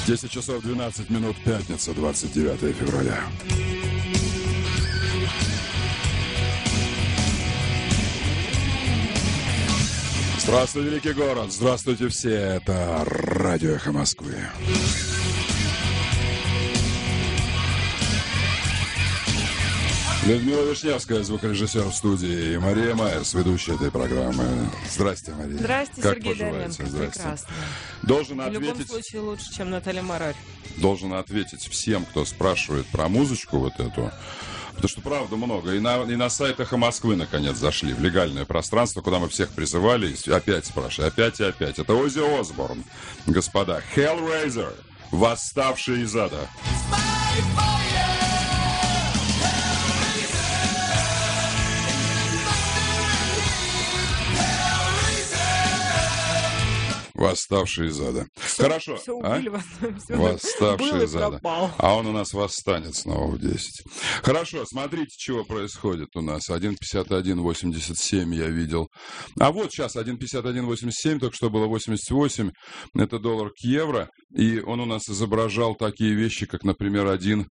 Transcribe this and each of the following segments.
10 часов 12 минут, пятница, 29 февраля. Здравствуй, великий город! Здравствуйте все! Это Радио Эхо Москвы. Людмила Вишневская, звукорежиссер в студии, и Мария Майерс, ведущая этой программы. Здрасте, Мария. Здрасте, как Сергей Давенко. Прекрасно. В любом случае лучше, чем Наталья Марарь. Должен ответить всем, кто спрашивает про музычку вот эту. Потому что, правда, много. И на сайт Эхо Москвы, наконец, зашли в легальное пространство, куда мы всех призывали. И опять спрашивали, опять и опять. Это Оззи Осборн, господа. Hellraiser, восставший из ада. Восставший из ада. Хорошо. Все убили вас. Восставший из ада. Пропал. А он у нас восстанет снова в 10. Хорошо, смотрите, чего происходит у нас. 1.51.87 я видел. А вот сейчас 1.51.87, только что было 88. Это доллар к евро. И он у нас изображал такие вещи, как, например,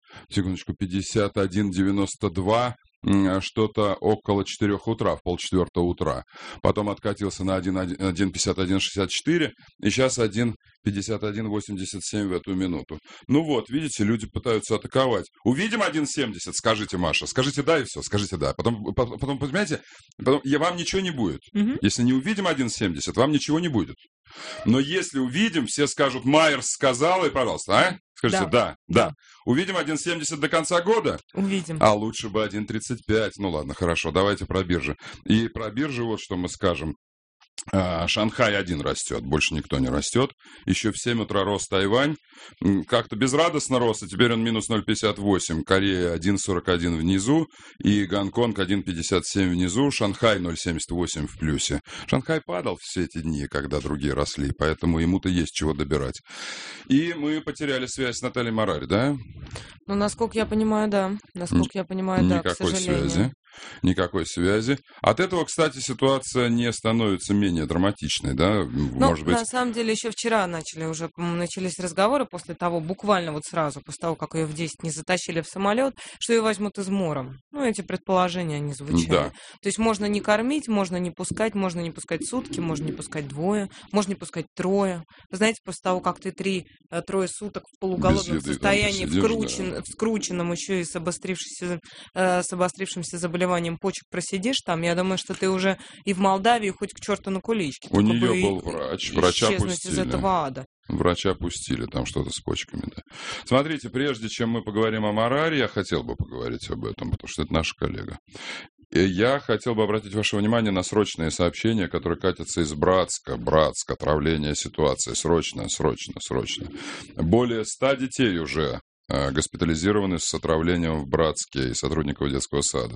51.92. Что-то около 4 утра, в полчетвертого утра. Потом откатился на 1.51.64, и сейчас 1.51.87 в эту минуту. Ну вот, видите, люди пытаются атаковать. Увидим 1.70, скажите, Маша. Скажите да, и все, скажите да. Потом понимаете, вам ничего не будет. Если не увидим 1.70, вам ничего не будет. Но если увидим, все скажут, Майерс сказал, и пожалуйста, а? Скажите, да. Увидим 1.70 до конца года? Увидим. А лучше бы 1.35. Ну ладно, хорошо, давайте про биржи. И про биржи вот что мы скажем. Шанхай один растет, больше никто не растет. Еще в 7 утра рос Тайвань. Как-то безрадостно рос, и теперь он минус 0,58. Корея 1,41 внизу, и Гонконг 1,57 внизу. Шанхай 0,78 в плюсе. Шанхай падал все эти дни, когда другие росли, поэтому ему-то есть чего добирать. И мы потеряли связь с Натальей Марарь, да? Ну, насколько я понимаю, да. К сожалению. Никакой связи. От этого, кстати, ситуация не становится менее драматичной, да? Может быть... на самом деле, еще вчера начались разговоры после того, буквально вот сразу, после того, как ее в 10 не затащили в самолет, что ее возьмут измором. Ну, эти предположения, они звучали. Да. То есть можно не кормить, можно не пускать сутки, можно не пускать двое, можно не пускать трое. Вы знаете, после того, как ты трое суток в полуголодном состоянии, скрученном еще и с обострившимся заболеванием почек просидишь там, я думаю, что ты уже и в Молдавии хоть к черту на куличке. У нее был врача пустили. Из этого ада. Врача пустили, там что-то с почками, да. Смотрите, прежде чем мы поговорим о Мараре, я хотел бы поговорить об этом, потому что это наша коллега. Я хотел бы обратить ваше внимание на срочные сообщения, которые катятся из Братска, отравление ситуации. Срочно. Более 100 детей уже госпитализированы с отравлением в Братске и сотрудников детского сада.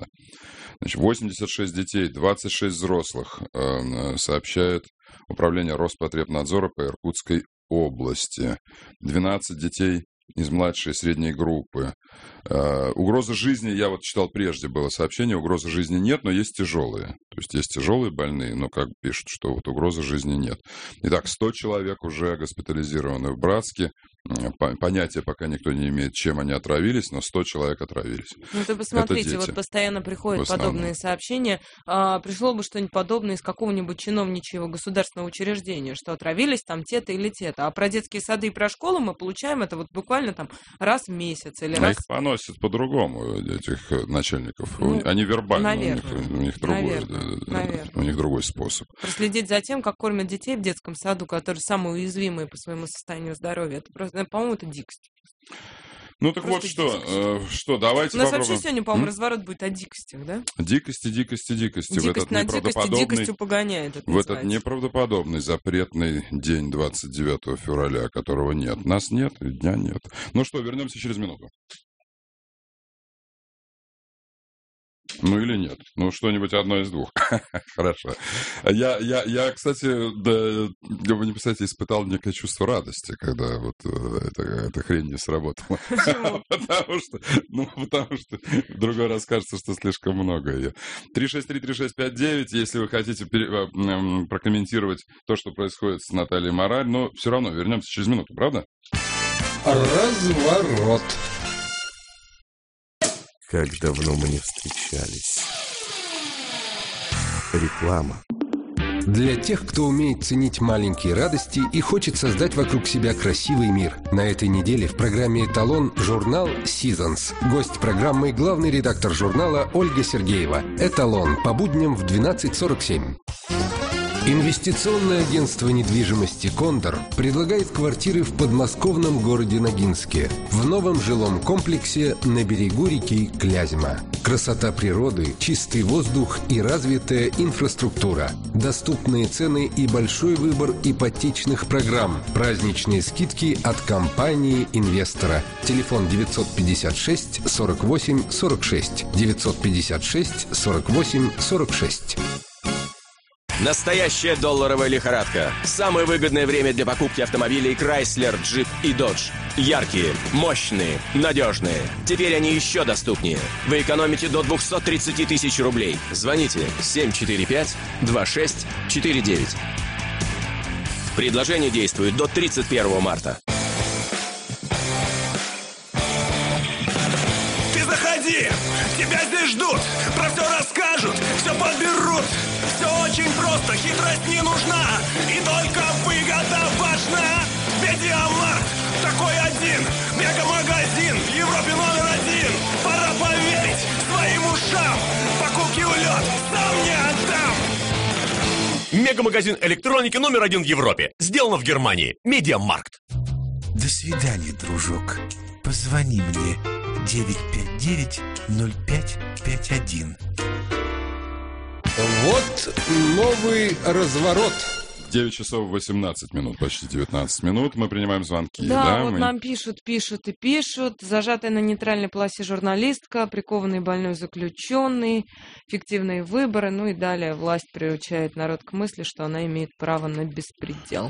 86 детей, 26 взрослых, сообщает Управление Роспотребнадзора по Иркутской области. 12 детей из младшей и средней группы. Угрозы жизни, я вот читал прежде, было сообщение, угрозы жизни нет, но есть тяжелые. То есть есть тяжелые больные, но как пишут, что вот угрозы жизни нет. Итак, 100 человек уже госпитализированы в Братске. Понятия пока никто не имеет, чем они отравились, но 100 человек отравились. Ну, ты посмотрите, вот постоянно приходят подобные сообщения. Пришло бы что-нибудь подобное из какого-нибудь чиновничьего государственного учреждения, что отравились там те-то или те-то. А про детские сады и про школы мы получаем это вот буквально там раз в месяц или раз... Их поносят по-другому, этих начальников. Они вербально, у них другой, у них другой способ. Проследить за тем, как кормят детей в детском саду, которые самые уязвимые по своему состоянию здоровья. Это просто, по-моему, это дикость. Ну так просто вот что, давайте попробуем. У нас вообще сегодня, по-моему, разворот будет о дикостях, да? Дикости. Дикость на дикости, дикостью погоняет. В этот неправдоподобный запретный день 29 февраля, которого нет. Нас нет, и дня нет. Ну что, вернемся через минуту. Ну или нет? Ну, что-нибудь одно из двух. Хорошо. Я, кстати, вы не представляете, испытал некое чувство радости, когда вот эта хрень не сработала. Почему? Потому что в другой раз кажется, что слишком много ее. 363-3659, если вы хотите прокомментировать то, что происходит с Натальей Марарь, но все равно вернемся через минуту, правда? Разворот. Как давно мы не встречались. Реклама. Для тех, кто умеет ценить маленькие радости и хочет создать вокруг себя красивый мир. На этой неделе в программе «Эталон» журнал «Seasons». Гость программы – главный редактор журнала Ольга Сергеева. «Эталон» по будням в 12:47. Инвестиционное агентство недвижимости «Кондор» предлагает квартиры в подмосковном городе Ногинске, в новом жилом комплексе на берегу реки Клязьма. Красота природы, чистый воздух и развитая инфраструктура. Доступные цены и большой выбор ипотечных программ. Праздничные скидки от компании-инвестора. Телефон 956 48 46. 956 48 46. Настоящая долларовая лихорадка. Самое выгодное время для покупки автомобилей Chrysler, Jeep и Dodge. Яркие, мощные, надежные. Теперь они еще доступнее. Вы экономите до 230 тысяч рублей. Звоните 745-2649. Предложение действует до 31 марта. Ты заходи! Тебя здесь ждут! Про все расскажут, все подберут! Все очень просто, хитрость не нужна, и только выгода важна. Медиамаркт такой один, мегамагазин в Европе #1. Пора поверить своим ушам, покупки в лед сам не отдам. Мегамагазин электроники #1 в Европе. Сделано в Германии. Медиамаркт. До свидания, дружок. Позвони мне 959-0551. Вот новый разворот. 9 часов 18 минут, почти 19 минут. Мы принимаем звонки. Да, вот нам пишут. Зажатая на нейтральной полосе журналистка, прикованный больной заключенный, фиктивные выборы, ну и далее власть приучает народ к мысли, что она имеет право на беспредел.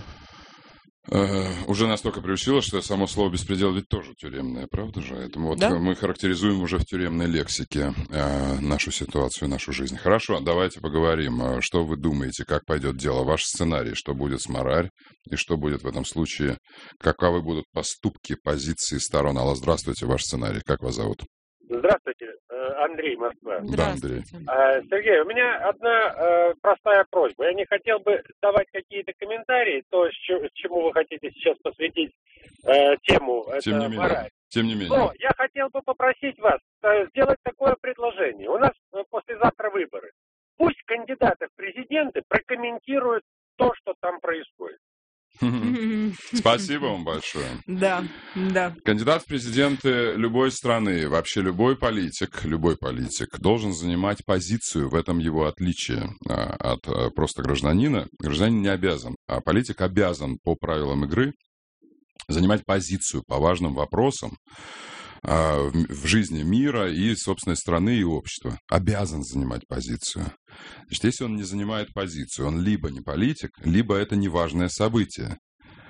Уже настолько приучило, что само слово «беспредел» ведь тоже тюремное, правда же? Поэтому вот мы характеризуем уже в тюремной лексике нашу ситуацию, нашу жизнь. Хорошо, давайте поговорим. Что вы думаете, как пойдет дело? Ваш сценарий, что будет с Марарь, и что будет в этом случае, каковы будут поступки, позиции сторон? Алло, здравствуйте, ваш сценарий, как вас зовут? Здравствуйте, Андрей, Москва. Да, Андрей. Сергей, у меня одна простая просьба. Я не хотел бы давать какие-то комментарии, то, чему вы хотите сейчас посвятить тему. Тем не менее. Но я хотел бы попросить вас сделать такое предложение. У нас послезавтра выборы. Пусть кандидаты в президенты прокомментируют то, что там происходит. Спасибо вам большое. Да. Кандидат в президенты любой страны, вообще любой политик должен занимать позицию, в этом его отличие от просто гражданина. Гражданин не обязан, а политик обязан по правилам игры занимать позицию по важным вопросам в жизни мира и собственной страны и общества. Обязан занимать позицию. Значит, если он не занимает позицию, он либо не политик, либо это неважное событие.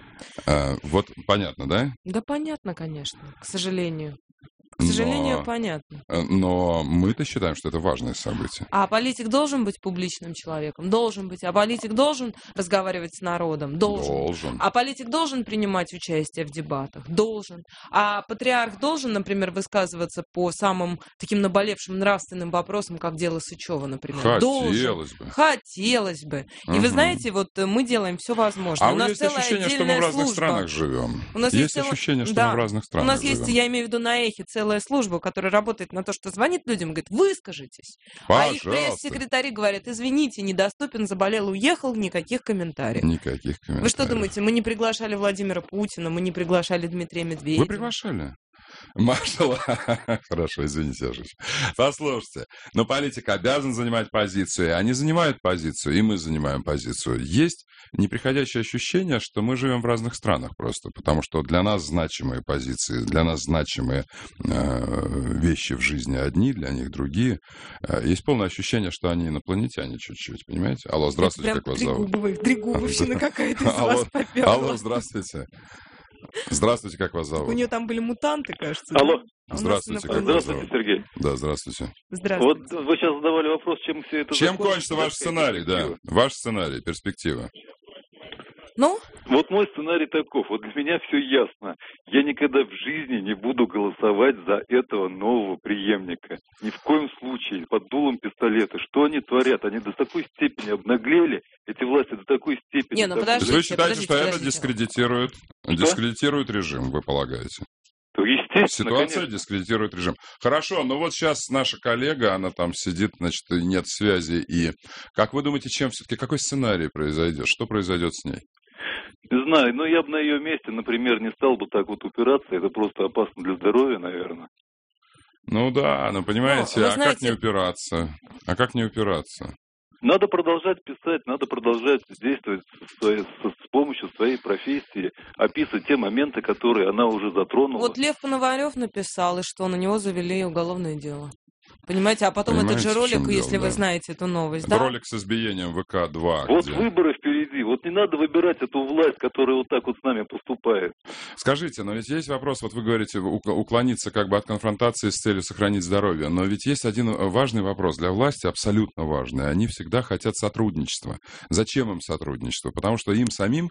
Вот понятно, да? Да, понятно, конечно, к сожалению. К сожалению, понятно. Но мы-то считаем, что это важное событие. А политик должен быть публичным человеком? Должен быть. А политик должен разговаривать с народом? Должен. А политик должен принимать участие в дебатах? Должен. А патриарх должен, например, высказываться по самым таким наболевшим нравственным вопросам, как дело Сычева, например? Хотелось бы. И вы знаете, вот мы делаем все возможное. А у нас есть ощущение, что мы в разных странах живем. У нас есть ощущение, что мы в разных странах живем. У нас есть, я имею в виду на Эхе, целая служба, которая работает на то, что звонит людям и говорит, выскажитесь. Пожалуйста. А их пресс-секретари говорят, извините, недоступен, заболел, уехал, никаких комментариев. Вы что думаете, мы не приглашали Владимира Путина, мы не приглашали Дмитрия Медведева? Вы приглашали? Маршала. Хорошо, извините, Жич. Послушайте, но политик обязан занимать позицию, и они занимают позицию, и мы занимаем позицию. Есть неприходящее ощущение, что мы живем в разных странах просто, потому что для нас значимые позиции, для нас значимые вещи в жизни одни, для них другие. Есть полное ощущение, что они инопланетяне чуть-чуть, понимаете? Алло, здравствуйте, как вас зовут? Трегубовщина какая-то из вас попёрла. Алло, здравствуйте. Здравствуйте, как вас зовут? У нее там были мутанты, кажется. Алло. Здравствуйте, как вас зовут? Сергей. Да, здравствуйте. Вот вы сейчас задавали вопрос, чем все это Чем кончится ваш сценарий, да? Ваш сценарий, перспектива. Ну, Вот мой сценарий таков. Вот для меня все ясно. Я никогда в жизни не буду голосовать за этого нового преемника. Ни в коем случае. Под дулом пистолета. Что они творят? Они до такой степени обнаглели, эти власти до такой степени... Не, ну подождите, вы считаете, что это дискредитирует режим, вы полагаете? Ситуация конечно. дискредитирует режим. Хорошо, но вот сейчас наша коллега, она там сидит, значит, нет связи. И как вы думаете, какой сценарий произойдет? Что произойдет с ней? Не знаю, но я бы на ее месте, например, не стал бы так вот упираться. Это просто опасно для здоровья, наверное. Ну да, но понимаете, как не упираться? А как не упираться? Надо продолжать писать, надо продолжать действовать с помощью своей профессии, описывать те моменты, которые она уже затронула. Вот Лев Пономарев написал, и что на него завели уголовное дело. Понимаете, а потом этот же ролик, если вы знаете эту новость, да? Ролик с избиением ВК-2. Вот выборы впереди. Вот не надо выбирать эту власть, которая вот так вот с нами поступает. Скажите, но ведь есть вопрос, вот вы говорите, уклониться как бы от конфронтации с целью сохранить здоровье, но ведь есть один важный вопрос для власти, абсолютно важный. Они всегда хотят сотрудничества. Зачем им сотрудничество? Потому что им самим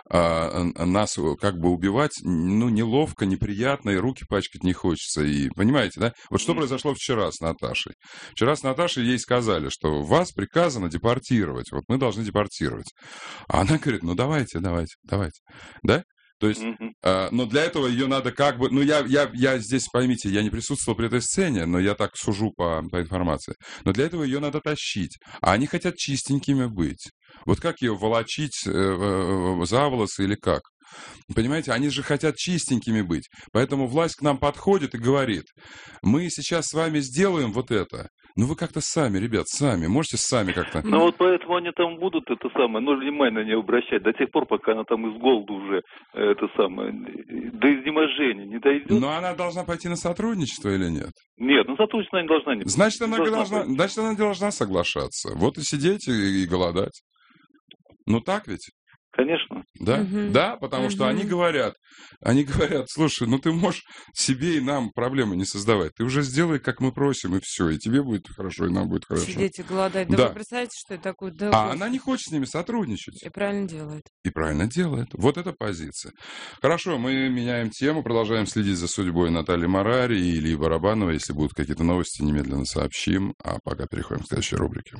нас как бы убивать, ну, неловко, неприятно, и руки пачкать не хочется. И, понимаете, да? Вот что произошло вчера с Наташей? Вчера с Наташей ей сказали, что вас приказано депортировать. Вот мы должны депортировать. А она говорит, ну давайте. Да? То есть, но для этого ее надо как бы... Ну, я здесь, поймите, я не присутствовал при этой сцене, но я так сужу по информации. Но для этого ее надо тащить. А они хотят чистенькими быть. Вот как ее волочить за волосы или как? Понимаете, они же хотят чистенькими быть. Поэтому власть к нам подходит и говорит, мы сейчас с вами сделаем вот это. Ну вы как-то сами, ребят, можете сами как-то... Ну вот поэтому они там будут внимание на нее обращать до тех пор, пока она там из голода уже до изнеможения не дойдет. Но она должна пойти на сотрудничество или нет? Нет, на сотрудничество она не должна. Значит, она должна соглашаться. Вот и сидеть и голодать. Ну так ведь? Конечно. Да? Да, потому что они говорят, слушай, ну ты можешь себе и нам проблемы не создавать. Ты уже сделай, как мы просим, и все. И тебе будет хорошо, и нам будет хорошо. Сидеть и голодать. Да вы представляете, что это такое? Да, а она не хочет с ними сотрудничать. И правильно делает. И правильно делает. Вот эта позиция. Хорошо, мы меняем тему, продолжаем следить за судьбой Натальи Марари и Ильи Барабанова. Если будут какие-то новости, немедленно сообщим. А пока переходим к следующей рубрике.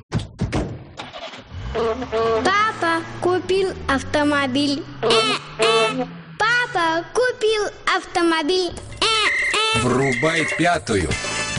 Папа купил автомобиль. Папа купил автомобиль. Врубай пятую.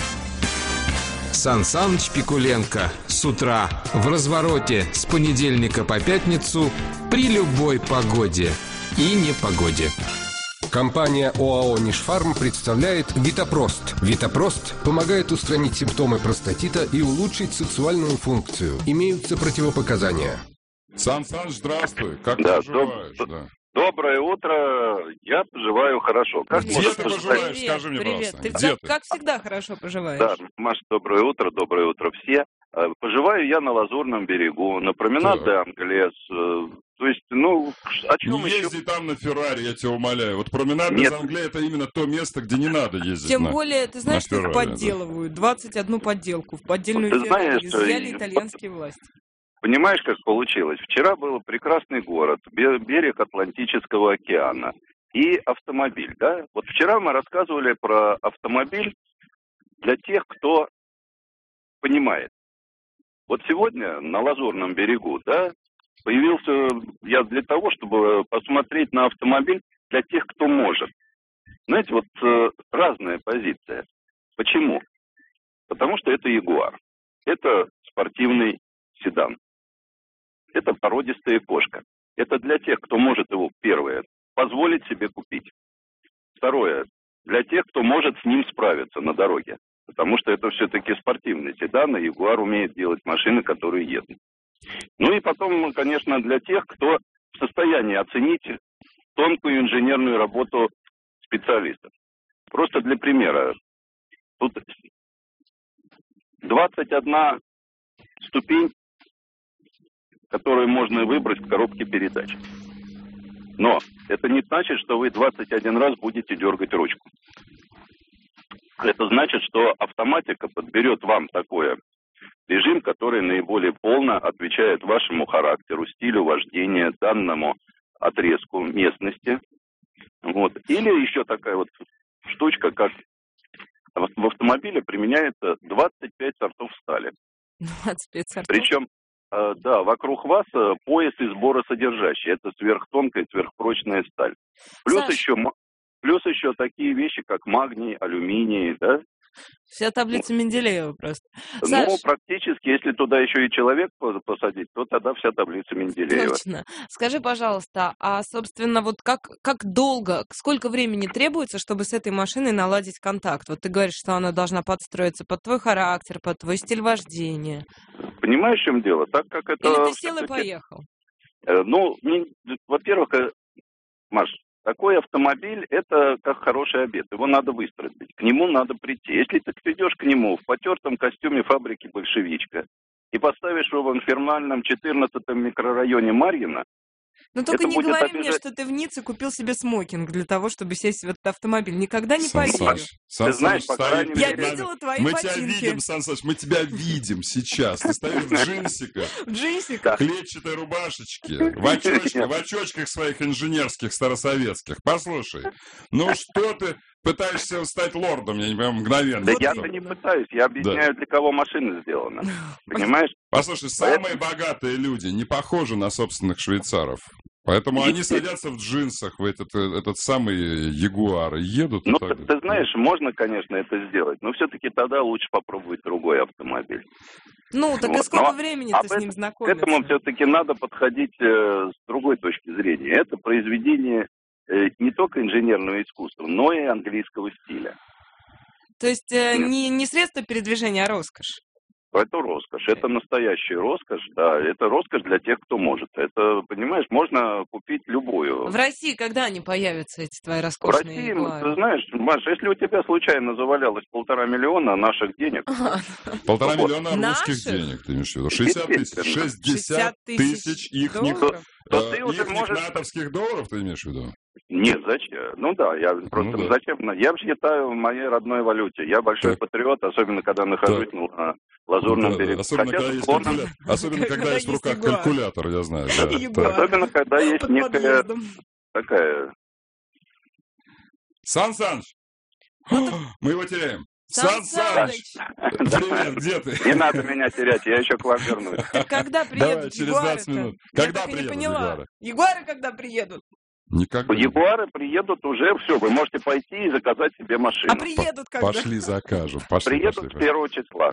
Сан Саныч Пикуленко с утра в развороте с понедельника по пятницу при любой погоде и непогоде. Компания ОАО «Нижфарм» представляет Витапрост. Витапрост помогает устранить симптомы простатита и улучшить сексуальную функцию. Имеются противопоказания. Сан Саныч, здравствуй. Как ты поживаешь? Доброе утро. Я поживаю хорошо. Где ты поживаешь? Скажи мне, пожалуйста. Ты как всегда хорошо поживаешь. Да, Маша, доброе утро все. Поживаю я на Лазурном берегу, на променад де Англес. То есть, о чем не езди там на Феррари, я тебя умоляю. Вот променад де Англес — это именно то место, где не надо ездить. Тем более, ты знаешь, что их подделывают. 21 подделку в поддельную Феррари изъяли итальянские власти. Понимаешь, как получилось? Вчера был прекрасный город, берег Атлантического океана и автомобиль, да? Вот вчера мы рассказывали про автомобиль для тех, кто понимает. Вот сегодня на Лазурном берегу, да, появился я для того, чтобы посмотреть на автомобиль для тех, кто может. Знаете, вот разная позиция. Почему? Потому что это Ягуар. Это спортивный седан. Это породистая кошка. Это для тех, кто может его, первое, позволить себе купить. Второе, для тех, кто может с ним справиться на дороге. Потому что это все-таки спортивный седан, и Ягуар умеет делать машины, которые едут. Ну и потом, конечно, для тех, кто в состоянии оценить тонкую инженерную работу специалистов. Просто для примера. Тут 21 ступень, которую можно выбрать в коробке передач. Но это не значит, что вы 21 раз будете дергать ручку. Это значит, что автоматика подберет вам такой режим, который наиболее полно отвечает вашему характеру, стилю вождения, данному отрезку местности. Вот. Или еще такая вот штучка, как в автомобиле применяется 25 сортов стали. 25 сортов? Причем, да, вокруг вас пояс и сборосодержащий. Это сверхтонкая, сверхпрочная сталь. Плюс еще такие вещи, как магний, алюминий, да? Вся таблица Менделеева просто. Ну, практически, если туда еще и человек посадить, то тогда вся таблица Менделеева. Точно. Скажи, пожалуйста, а, собственно, вот как долго, сколько времени требуется, чтобы с этой машиной наладить контакт? Вот ты говоришь, что она должна подстроиться под твой характер, под твой стиль вождения. Понимаешь, в чем дело? Так как это... Или ты сел и поехал? Ну, во-первых, Маш, такой автомобиль – это как хороший обед. Его надо выстроить. К нему надо прийти. Если ты придешь к нему в потертом костюме фабрики «Большевичка» и поставишь его в инфернальном 14-м микрорайоне Марьино, но только не говори мне, что ты в Ницце купил себе смокинг для того, чтобы сесть в этот автомобиль. Никогда не поверю. Ты знаешь, по крайней мере... Я видела твои мы ботинки. Тебя видим, Сан Саныч, мы тебя видим сейчас. Ты стоишь в джинсиках. В джинсиках. Клетчатой рубашечке. В очочках своих инженерских старосоветских. Послушай, ну что ты пытаешься стать лордом, я не понимаю, мгновенно. Да я-то не пытаюсь, я объясняю, для кого машина сделана. Понимаешь? Послушай, самые богатые люди не похожи на собственных швейцаров. Поэтому они садятся в джинсах в этот самый Ягуар и едут. Ну, ты знаешь, можно, конечно, это сделать, но все-таки тогда лучше попробовать другой автомобиль. Ну, так и сколько времени ты с ним знакомишься? К этому все-таки надо подходить с другой точки зрения. Это произведение не только инженерного искусства, но и английского стиля. То есть не средство передвижения, а роскошь? Это роскошь, это настоящая роскошь, да, это роскошь для тех, кто может. Это, понимаешь, можно купить любую. В России когда они появятся, эти твои роскошные Ягуары? В России, ты знаешь, Маша, если у тебя случайно завалялось 1,5 миллиона наших денег... 1,5 миллиона русских денег, ты имеешь в виду? 60 тысяч ихних натовских долларов, ты имеешь в виду? Нет, зачем? Ну да, я просто зачем? Я считаю в моей родной валюте. Я большой патриот, особенно когда нахожусь на Лазурном берегу. Особенно когда есть в руках калькулятор, я знаю. Особенно когда есть некая такая... Сан Саныч! Мы его теряем. Сан Саныч! Привет, где ты? Не надо меня терять, я еще к вам вернусь. Когда приедут через 20 минут. Когда приедут Ягуары? Ягуары когда приедут? Никогда. Ягуары приедут уже, все, вы можете пойти и заказать себе машину. А приедут когда? Пошли закажем. Приедут с 1 числа.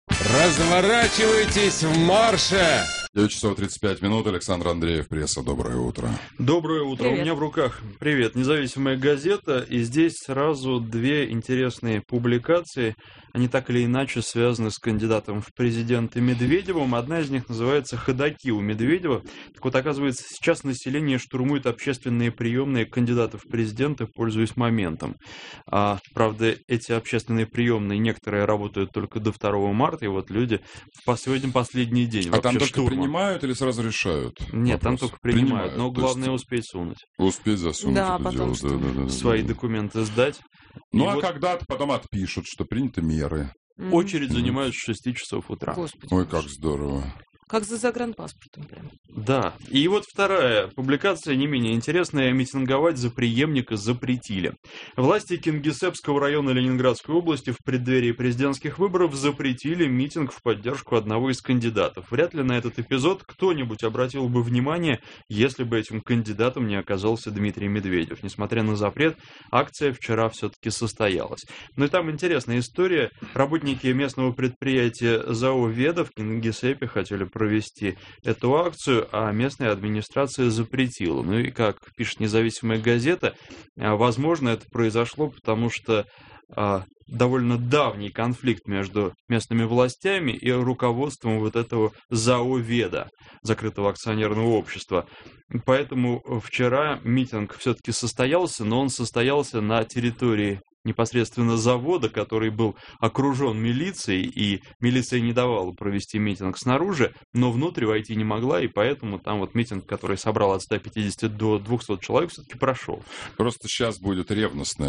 Разворачивайтесь в марше! 9 часов 35 минут. Александр Андреев, пресса. Доброе утро. Доброе утро. Привет. У меня в руках, независимая газета, и здесь сразу две интересные публикации. Они так или иначе связаны с кандидатом в президенты Медведевым. Одна из них называется «Ходаки у Медведева». Так вот, оказывается, сейчас население штурмует общественные приемные кандидатов в президенты, пользуясь моментом. Правда, эти общественные приемные, некоторые работают только до 2 марта, и вот люди в последний день А там только штурма. принимают или сразу решают? Нет, там только принимают, но главное успеть сунуть. Успеть засунуть да, это потом дело. Свои документы сдать. Ну, а когда-то потом отпишут, что приняты меры. Очередь занимает с 6 часов утра. Господи, ой, как здорово. Как за загранпаспортом прям. Да. И вот вторая публикация, не менее интересная. Митинговать за преемника запретили. Власти Кингисеппского района Ленинградской области в преддверии президентских выборов запретили митинг в поддержку одного из кандидатов. Вряд ли на этот эпизод кто-нибудь обратил бы внимание, если бы этим кандидатом не оказался Дмитрий Медведев. Несмотря на запрет, акция вчера все-таки состоялась. Ну и там интересная история. Работники местного предприятия ЗАО «Веда» в Кингисеппе хотели провести эту акцию, а местная администрация запретила. Ну и, как пишет независимая газета, возможно, это произошло, потому что довольно давний конфликт между местными властями и руководством вот этого ЗАО «Веда», закрытого акционерного общества. Поэтому вчера митинг все-таки состоялся, но он состоялся на территории непосредственно завода, который был окружен милицией, и милиция не давала провести митинг снаружи, но внутрь войти не могла, и поэтому там вот митинг, который собрал от 150 до 200 человек, все-таки прошел. Просто сейчас будет ревностная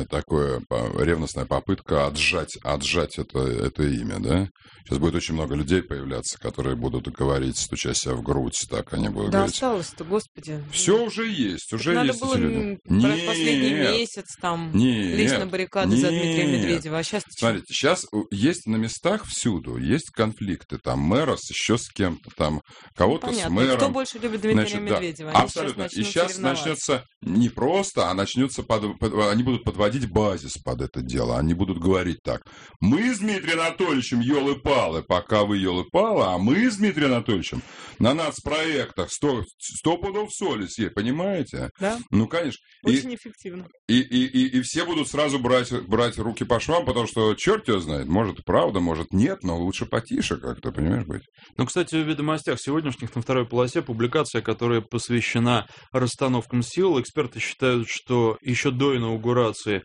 попытка отжать это имя, да? Сейчас будет очень много людей появляться, которые будут говорить, стуча себя в грудь, так они будут говорить. Да осталось-то, господи. Все уже есть, уже надо есть было эти люди. последний месяц там лезть на баррикады за Дмитрия Медведева, а сейчас... Смотрите, сейчас есть на местах всюду, есть конфликты, там мэра еще с кем-то, там кого-то с мэром. Кто больше любит Дмитрия Медведева? Да, абсолютно. И сейчас начнется не просто, а начнется они будут подводить базис под это дело. Они будут говорить так: мы с Дмитрием Анатольевичем елы-палы, пока вы елы-палы, а мы с Дмитрием Анатольевичем на нацпроектах 100 пудов соли съесть, понимаете? Да. Ну, конечно. Очень эффективно. И все будут сразу брать руки по швам, потому что черт его знает, может правда, может нет, но лучше потише как-то, понимаешь, быть. Ну, кстати, в «Ведомостях» сегодняшних на второй полосе публикация, которая посвящена расстановкам сил. Эксперты считают, что еще до инаугурации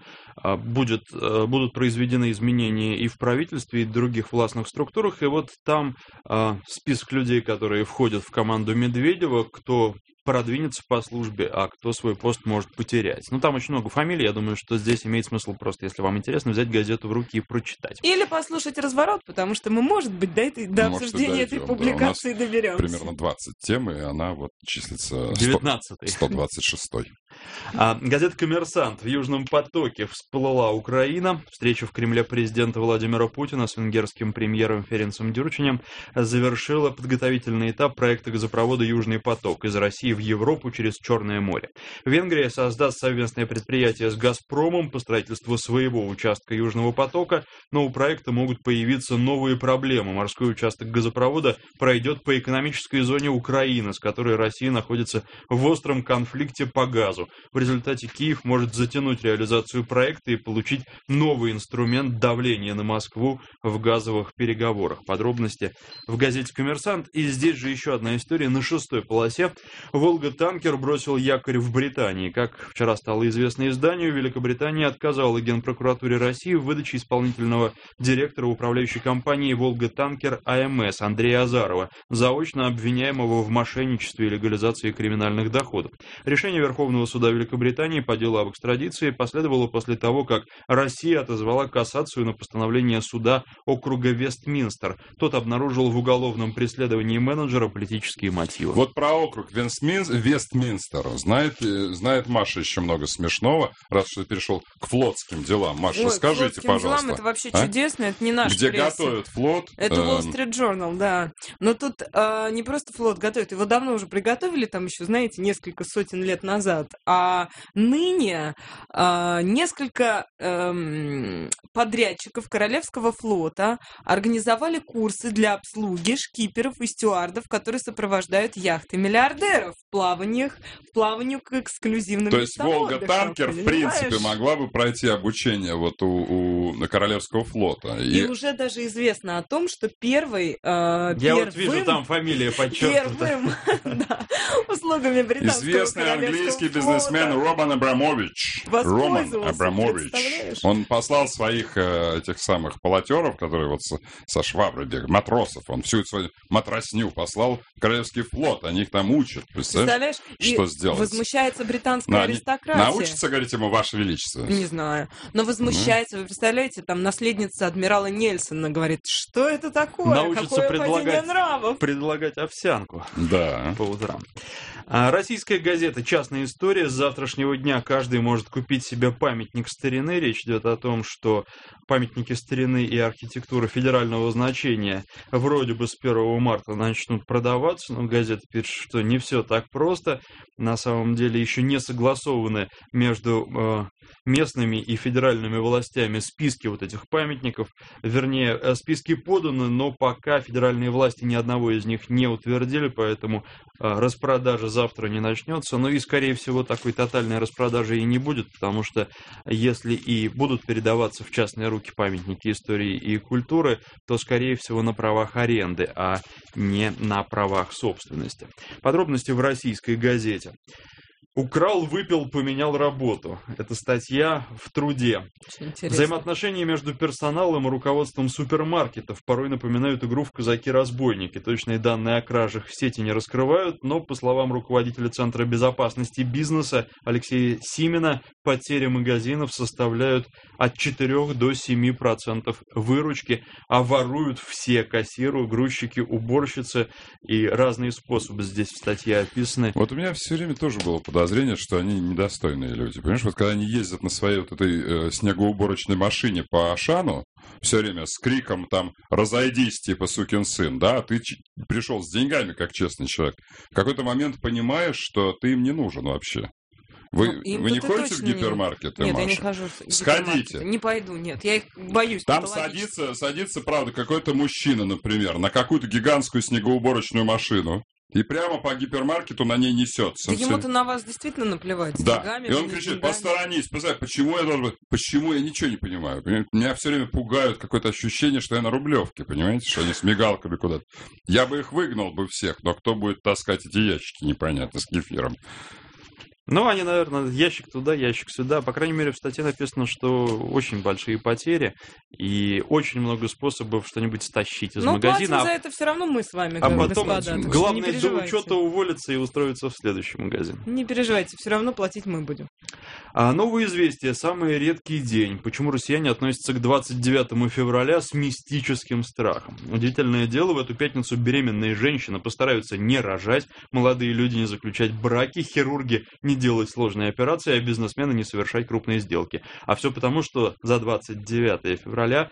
будут произведены изменения и в правительстве, и в других властных структурах. И вот там список людей, которые входят в команду Медведева, кто продвинется по службе, а кто свой пост может потерять. Ну, там очень много фамилий, я думаю, что здесь имеет смысл просто, если вам интересно, взять газету в руки и прочитать. Или послушать разворот, потому что мы, может быть, до обсуждения этой публикации доберемся. Примерно 20 тем, и она вот числится 126-й. Газета «Коммерсант». В Южном потоке всплыла Украина. Встреча в Кремле президента Владимира Путина с венгерским премьером Ференцем Дюрчинем завершила подготовительный этап проекта газопровода «Южный поток» из России в Европу через Черное море. Венгрия создаст совместное предприятие с «Газпромом» по строительству своего участка Южного потока, но у проекта могут появиться новые проблемы. Морской участок газопровода пройдет по экономической зоне Украины, с которой Россия находится в остром конфликте по газу. В результате Киев может затянуть реализацию проекта и получить новый инструмент давления на Москву в газовых переговорах. Подробности в газете «Коммерсант». И здесь же еще одна история на 6-й полосе. «Волга-танкер» бросил якорь в Британии. Как вчера стало известно изданию, Великобритания отказала Генпрокуратуре России в выдаче исполнительного директора управляющей компании «Волга-танкер» АМС Андрея Азарова, заочно обвиняемого в мошенничестве и легализации криминальных доходов. Решение Верховного суда Великобритании по делу об экстрадиции последовало после того, как Россия отозвала кассацию на постановление суда округа Вестминстер. Тот обнаружил в уголовном преследовании менеджера политические мотивы. Вот про округ Вестминстер знает Маша еще много смешного, раз что перешел к флотским делам. Маша, расскажите, пожалуйста. Делам это вообще чудесно, это не наш Где готовят флот. Это Wall Street Journal, да. Но тут не просто флот готовят, его давно уже приготовили, там еще, знаете, несколько сотен лет назад. А ныне несколько подрядчиков Королевского флота организовали курсы для обслуги шкиперов и стюардов, которые сопровождают яхты миллиардеров в плаванию к эксклюзивным То есть Волга-танкер, в принципе, могла бы пройти обучение вот у Королевского флота. И уже даже известно о том, что первым... Я вот вижу, там фамилия подчеркнута. Услугами британского известный английский бизнесмен Роман Абрамович. Он послал своих этих самых полотеров, которые вот со шваброй бегают, матросов, он всю свою матросню послал в Королевский флот, они их там учат. Представляешь, что сделать? Возмущается британская аристократия. Научится, говорить ему, Ваше Величество? Не знаю. Но возмущается, вы представляете, там наследница адмирала Нельсона говорит, что это такое? Научится предлагать овсянку по утрам. Российская газета «Частная история». С завтрашнего дня каждый может купить себе памятник старины. Речь идет о том, что памятники старины и архитектуры федерального значения вроде бы с 1 марта начнут продаваться, но газета пишет, что не все так просто. На самом деле еще не согласованы между местными и федеральными властями списки вот этих памятников. Вернее, списки поданы, но пока федеральные власти ни одного из них не утвердили, поэтому распродажа завтра не начнется. Ну и, скорее всего, такой тотальной распродажи и не будет, потому что если и будут передаваться в частные руки памятники истории и культуры, то, скорее всего, на правах аренды, а не на правах собственности. Подробности в российской газете. Украл, выпил, поменял работу. Это статья в «Труде». Взаимоотношения между персоналом и руководством супермаркетов порой напоминают игру в казаки-разбойники. Точные данные о кражах в сети не раскрывают, но, по словам руководителя Центра безопасности бизнеса Алексея Симина, потери магазинов составляют от 4 до 7% выручки, а воруют все: кассиры, грузчики, уборщицы, и разные способы здесь в статье описаны. Вот у меня все время тоже было подозрение, что они недостойные люди. Понимаешь, вот когда они ездят на своей вот этой снегоуборочной машине по Ашану, все время с криком там «разойдись, типа, сукин сын», да, а ты пришел с деньгами, как честный человек, в какой-то момент понимаешь, что ты им не нужен вообще. Вы не ходите в гипермаркеты, Нет, Маша? я не хожу в гипермаркеты. Сходите. Не пойду, нет, я их боюсь. Там садится, правда, какой-то мужчина, например, на какую-то гигантскую снегоуборочную машину, и прямо по гипермаркету на ней несется. Да ему-то на вас действительно наплевать. Да, деньгами, и он кричит: посторонись, почему я должен быть? Почему? Я ничего не понимаю. Меня все время пугают какое-то ощущение, что я на Рублевке, понимаете, что они с мигалками куда-то. Я бы их выгнал бы всех, но кто будет таскать эти ящики, непонятно, с кефиром? Ну, они, наверное, ящик туда, ящик сюда. По крайней мере, в статье написано, что очень большие потери и очень много способов что-нибудь стащить из магазина. Но платим за это все равно мы с вами, а потом, господа. главное, до учета уволиться и устроиться в следующий магазин. Не переживайте, все равно платить мы будем. А новое известие: самый редкий день. Почему россияне относятся к 29 февраля с мистическим страхом? Удивительное дело, в эту пятницу беременные женщины постараются не рожать, молодые люди не заключать браки, хирурги не делать сложные операции, а бизнесмены не совершать крупные сделки. А все потому, что за 29 февраля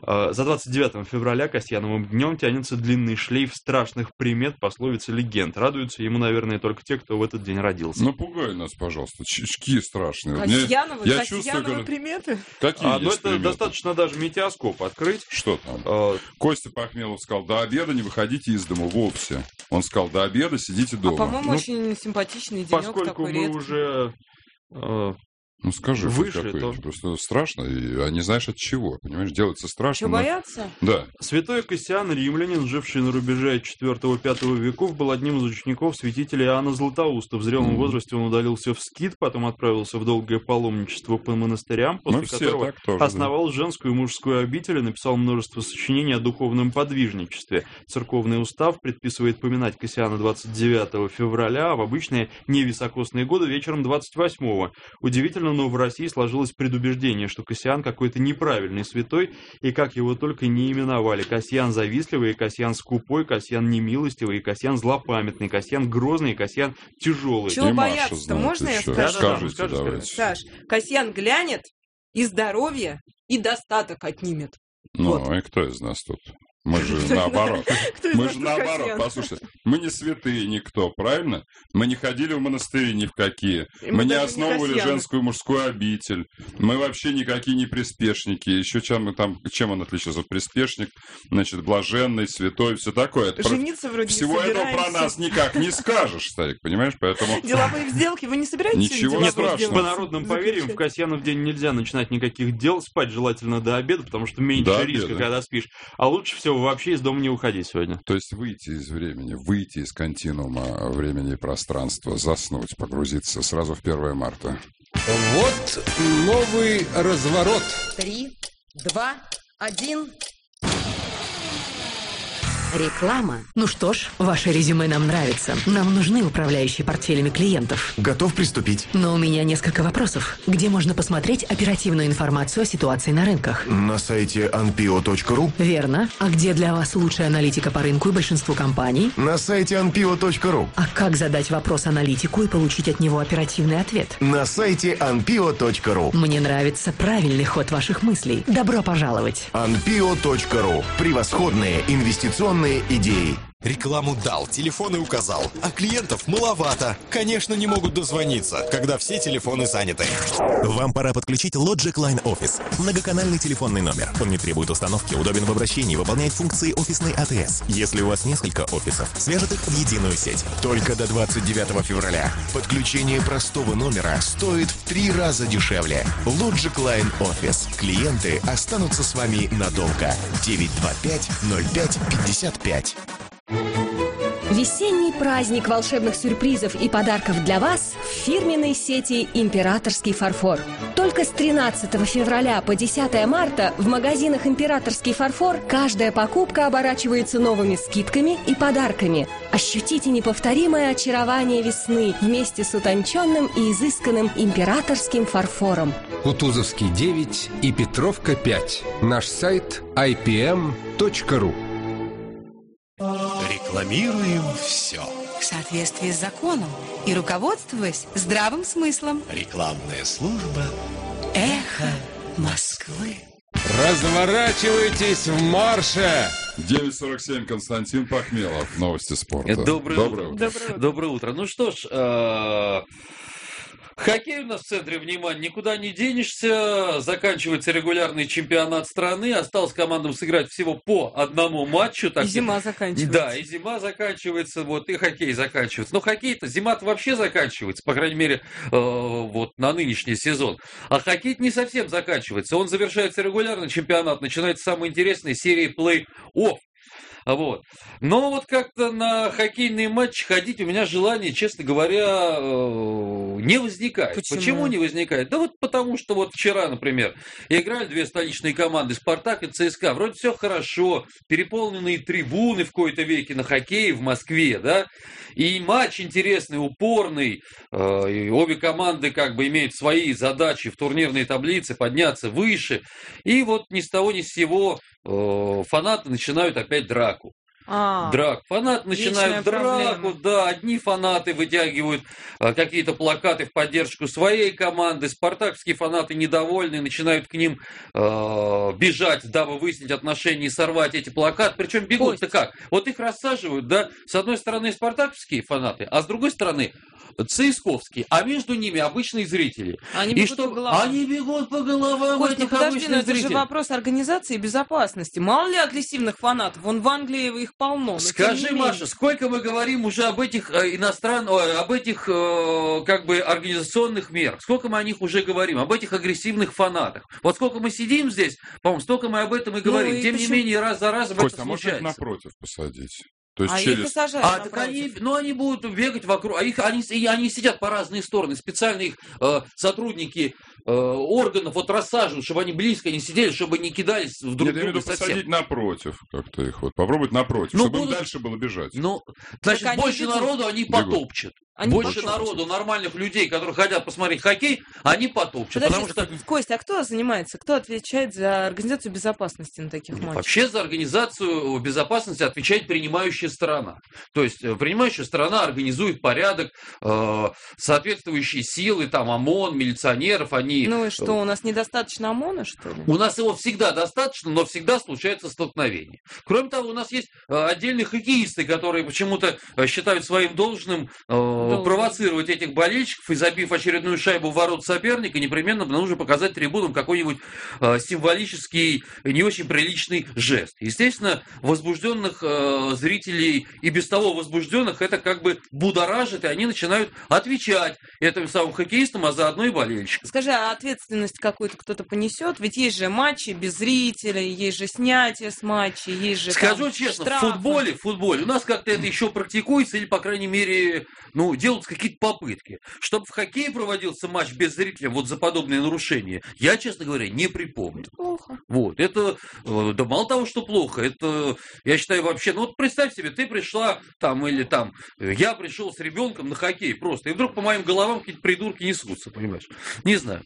Касьяновым днем тянется длинный шлейф страшных примет, пословиц и легенд. Радуются ему, наверное, только те, кто в этот день родился. Ну, пугай нас, пожалуйста. Чки страшные. Касьяновы приметы? Какие есть это приметы? Достаточно даже метеоскоп открыть. Что там? Костя Пахмелов сказал: до обеда не выходите из дому вовсе. Он сказал: до обеда сидите дома. По-моему, очень симпатичный денек такой. Поскольку мы уже Ну скажи, выше, то... просто страшно, а не знаешь от чего, понимаешь, делается страшно. Что, боятся? Да. Святой Кассиан, римлянин, живший на рубеже 4-5 веков, был одним из учеников святителя Иоанна Златоуста. В зрелом возрасте он удалился в скит, потом отправился в долгое паломничество по монастырям, после которого основал женскую и мужскую обитель и написал множество сочинений о духовном подвижничестве. Церковный устав предписывает поминать Кассиана 29 февраля, а в обычные невисокосные годы вечером 28-го. Удивительно, но в России сложилось предубеждение, что Кассиан какой-то неправильный святой, и как его только не именовали. Кассиан завистливый, Кассиан скупой, Кассиан немилостивый, Кассиан злопамятный, Кассиан грозный, Кассиан тяжелый. Чего бояться-то? Можно я скажу? Скажите. Саш, Кассиан глянет, и здоровье, и достаток отнимет. Ну, и кто из нас тут? Мы же наоборот. Послушайте. Мы не святые никто, правильно? Мы не ходили в монастыри ни в какие. Мы не основывали женскую и мужскую обитель. Мы вообще никакие не приспешники. Еще чем он отличается? Вот приспешник, значит, блаженный, святой, все такое. Жениться вроде всего этого про нас никак не скажешь, старик, понимаешь? Поэтому... Деловые сделки вы не собираетесь? Ничего страшного. По народным поверьям, в Кассианов день нельзя начинать никаких дел, спать желательно до обеда, потому что меньше риска, когда спишь. А лучше всего вообще из дома не уходить сегодня. То есть выйти из времени, выйти из континуума времени и пространства, заснуть, погрузиться сразу в 1 марта. Вот новый разворот. 3, 2, 1... Реклама. Ну что ж, ваше резюме нам нравится. Нам нужны управляющие портфелями клиентов. Готов приступить. Но у меня несколько вопросов. Где можно посмотреть оперативную информацию о ситуации на рынках? На сайте anpio.ru. Верно. А где для вас лучшая аналитика по рынку и большинству компаний? На сайте anpio.ru. А как задать вопрос аналитику и получить от него оперативный ответ? На сайте anpio.ru. Мне нравится правильный ход ваших мыслей. Добро пожаловать. anpio.ru. Превосходные инвестиционные идеи. Рекламу дал, телефоны указал, а клиентов маловато. Конечно, не могут дозвониться, когда все телефоны заняты. Вам пора подключить Logic Line Office. Многоканальный телефонный номер. Он не требует установки, удобен в обращении, выполняет функции офисной АТС. Если у вас несколько офисов, свяжет их в единую сеть. Только до 29 февраля. Подключение простого номера стоит в 3 раза дешевле. Logic Line Office. Клиенты останутся с вами надолго. 925-05-55. Весенний праздник волшебных сюрпризов и подарков для вас в фирменной сети «Императорский фарфор». Только с 13 февраля по 10 марта в магазинах «Императорский фарфор» каждая покупка оборачивается новыми скидками и подарками. Ощутите неповторимое очарование весны вместе с утонченным и изысканным «Императорским фарфором». Кутузовский 9 и Петровка 5. Наш сайт ipm.ru. Рекламируем все. В соответствии с законом и руководствуясь здравым смыслом. Рекламная служба «Эхо Москвы». Разворачивайтесь в марше! 9:47, Константин Пахмелов. Новости спорта. Доброе утро. Доброе утро. Ну что ж, хоккей у нас в центре внимания, никуда не денешься, заканчивается регулярный чемпионат страны, осталось командам сыграть всего по одному матчу. И зима заканчивается. Да, и зима заканчивается, вот, и хоккей заканчивается. Но хоккей-то, зима-то вообще заканчивается, по крайней мере, вот на нынешний сезон. А хоккей не совсем заканчивается, он завершается регулярный чемпионат, начинается самая интересная серия плей-офф. Вот. Но вот как-то на хоккейные матчи ходить у меня желание, честно говоря, не возникает. Почему не возникает? Да вот потому что вот вчера, например, играли две столичные команды, «Спартак» и «ЦСКА». Вроде все хорошо, переполненные трибуны в кои-то веке на хоккее в Москве, да, и матч интересный, упорный, и обе команды как бы имеют свои задачи в турнирной таблице, подняться выше, и вот ни с того ни с сего фанаты начинают опять драку. Фанаты начинают драку, да, одни фанаты вытягивают какие-то плакаты в поддержку своей команды, спартаковские фанаты недовольны, начинают к ним бежать, дабы выяснить отношения и сорвать эти плакаты. Причем бегут-то как? Вот их рассаживают, да, с одной стороны спартаковские фанаты, а с другой стороны ЦСКАовские, а между ними обычные зрители. Они бегут по головам. Они бегут по головам этих обычных зрителей. Это же вопрос организации и безопасности. Мало ли агрессивных фанатов? Вон в Англии их полно. Скажи, Маша, сколько мы говорим уже об этих как бы организационных мерах? Сколько мы о них уже говорим? Об этих агрессивных фанатах? Вот сколько мы сидим здесь, по-моему, столько мы об этом и говорим. Тем не менее, раз за разом это случается. А можно их напротив посадить? То есть их сажают так они будут бегать вокруг, они сидят по разные стороны, специально их сотрудники органов вот рассаживают, чтобы они близко не сидели, чтобы не кидались в друг друга совсем. Посадить напротив как-то их, вот попробовать напротив, чтобы им дальше было бежать. Ну, значит, больше народу они потопчут. Больше народу, нормальных людей, которые хотят посмотреть хоккей, они потопчут. Потому что... Костя, а кто занимается, кто отвечает за организацию безопасности на таких матчах? Вообще за организацию безопасности отвечает принимающая сторона. То есть принимающая сторона организует порядок, соответствующие силы, там ОМОН, милиционеров, они... Ну и что, у нас недостаточно ОМОНа, что ли? У нас его всегда достаточно, но всегда случается столкновение. Кроме того, у нас есть отдельные хоккеисты, которые почему-то считают своим должным провоцировать этих болельщиков и, забив очередную шайбу в ворот соперника, непременно нужно показать трибунам какой-нибудь символический, не очень приличный жест. Естественно, возбужденных зрителей и без того возбужденных это как бы будоражит, и они начинают отвечать этим самым хоккеистам, а заодно и болельщикам. Скажи, а ответственность какую-то кто-то понесет? Ведь есть же матчи без зрителей, есть же снятие с матчей, есть же Скажу честно, штрафы. в футболе у нас как-то это еще практикуется, или, по крайней мере, делаются какие-то попытки. Чтобы в хоккее проводился матч без зрителя вот за подобные нарушения, я, честно говоря, не припомню. Плохо. Вот, это, да мало того, что плохо, это, я считаю, вообще, вот представь себе, ты пришла я пришел с ребенком на хоккей просто, и вдруг по моим головам какие-то придурки несутся, понимаешь? Не знаю.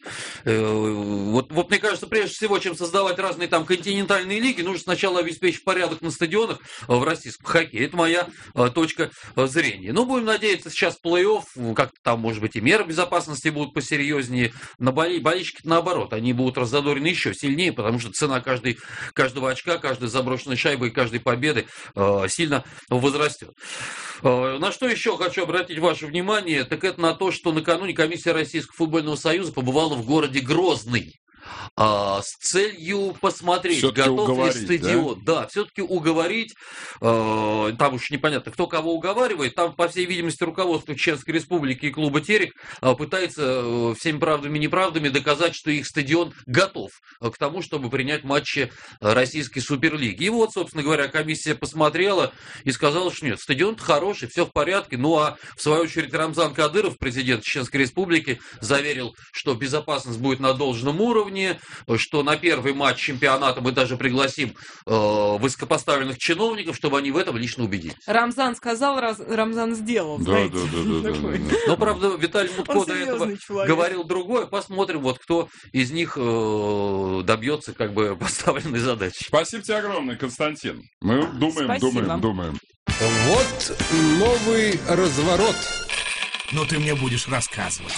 Вот мне кажется, прежде всего, чем создавать разные там континентальные лиги, нужно сначала обеспечить порядок на стадионах в российском хоккее. Это моя точка зрения. Будем надеяться, сейчас плей-офф, как-то там, может быть, и меры безопасности будут посерьезнее. На болельщики, наоборот, они будут раззадорены еще сильнее, потому что цена каждого очка, каждой заброшенной шайбы и каждой победы сильно возрастет. На что еще хочу обратить ваше внимание, так это на то, что накануне комиссия Российского футбольного союза побывала в городе Грозный. с целью посмотреть, все-таки готов ли уговорить, стадион. Да, все-таки уговорить. Там уж непонятно, кто кого уговаривает. Там, по всей видимости, руководство Чеченской Республики и клуба «Терек» пытается всеми правдами и неправдами доказать, что их стадион готов к тому, чтобы принять матчи российской Суперлиги. И вот, собственно говоря, комиссия посмотрела и сказала, что нет, стадион хороший, все в порядке. Ну а в свою очередь Рамзан Кадыров, президент Чеченской Республики, заверил, что безопасность будет на должном уровне, что на первый матч чемпионата мы даже пригласим высокопоставленных чиновников, чтобы они в этом лично убедились. Рамзан сказал, Рамзан сделал, знаете. Да. Но, правда, Виталий Мутко до этого говорил другое. Посмотрим, вот кто из них добьется как бы поставленной задачи. Спасибо тебе огромное, Константин. Мы думаем. Вот новый разворот. Но ты мне будешь рассказывать.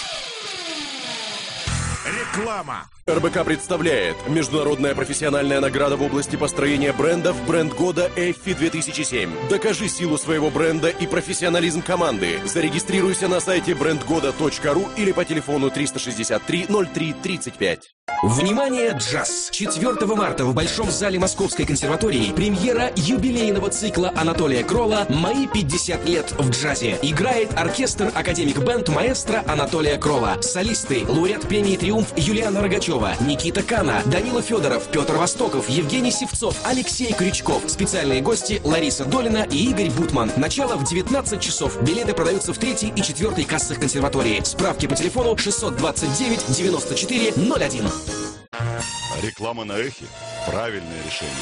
Реклама. РБК представляет международная профессиональная награда в области построения брендов «Бренд года EFFI 2007». Докажи силу своего бренда и профессионализм команды. Зарегистрируйся на сайте brandgoda.ru или по телефону 363 03 35. Внимание, джаз! 4 марта в Большом зале Московской консерватории премьера юбилейного цикла Анатолия Кролла «Мои 50 лет в джазе». Играет оркестр «Академик-бенд» маэстро Анатолия Кролла. Солисты: лауреат премии «Триумф» Юлиана Рогачева, Никита Кана, Данила Федоров, Петр Востоков, Евгений Севцов, Алексей Крючков. Специальные гости Лариса Долина и Игорь Бутман. Начало в 19 часов. Билеты продаются в 3 и 4 кассах консерватории. Справки по телефону 629 94 01. Реклама на Эхе – правильное решение.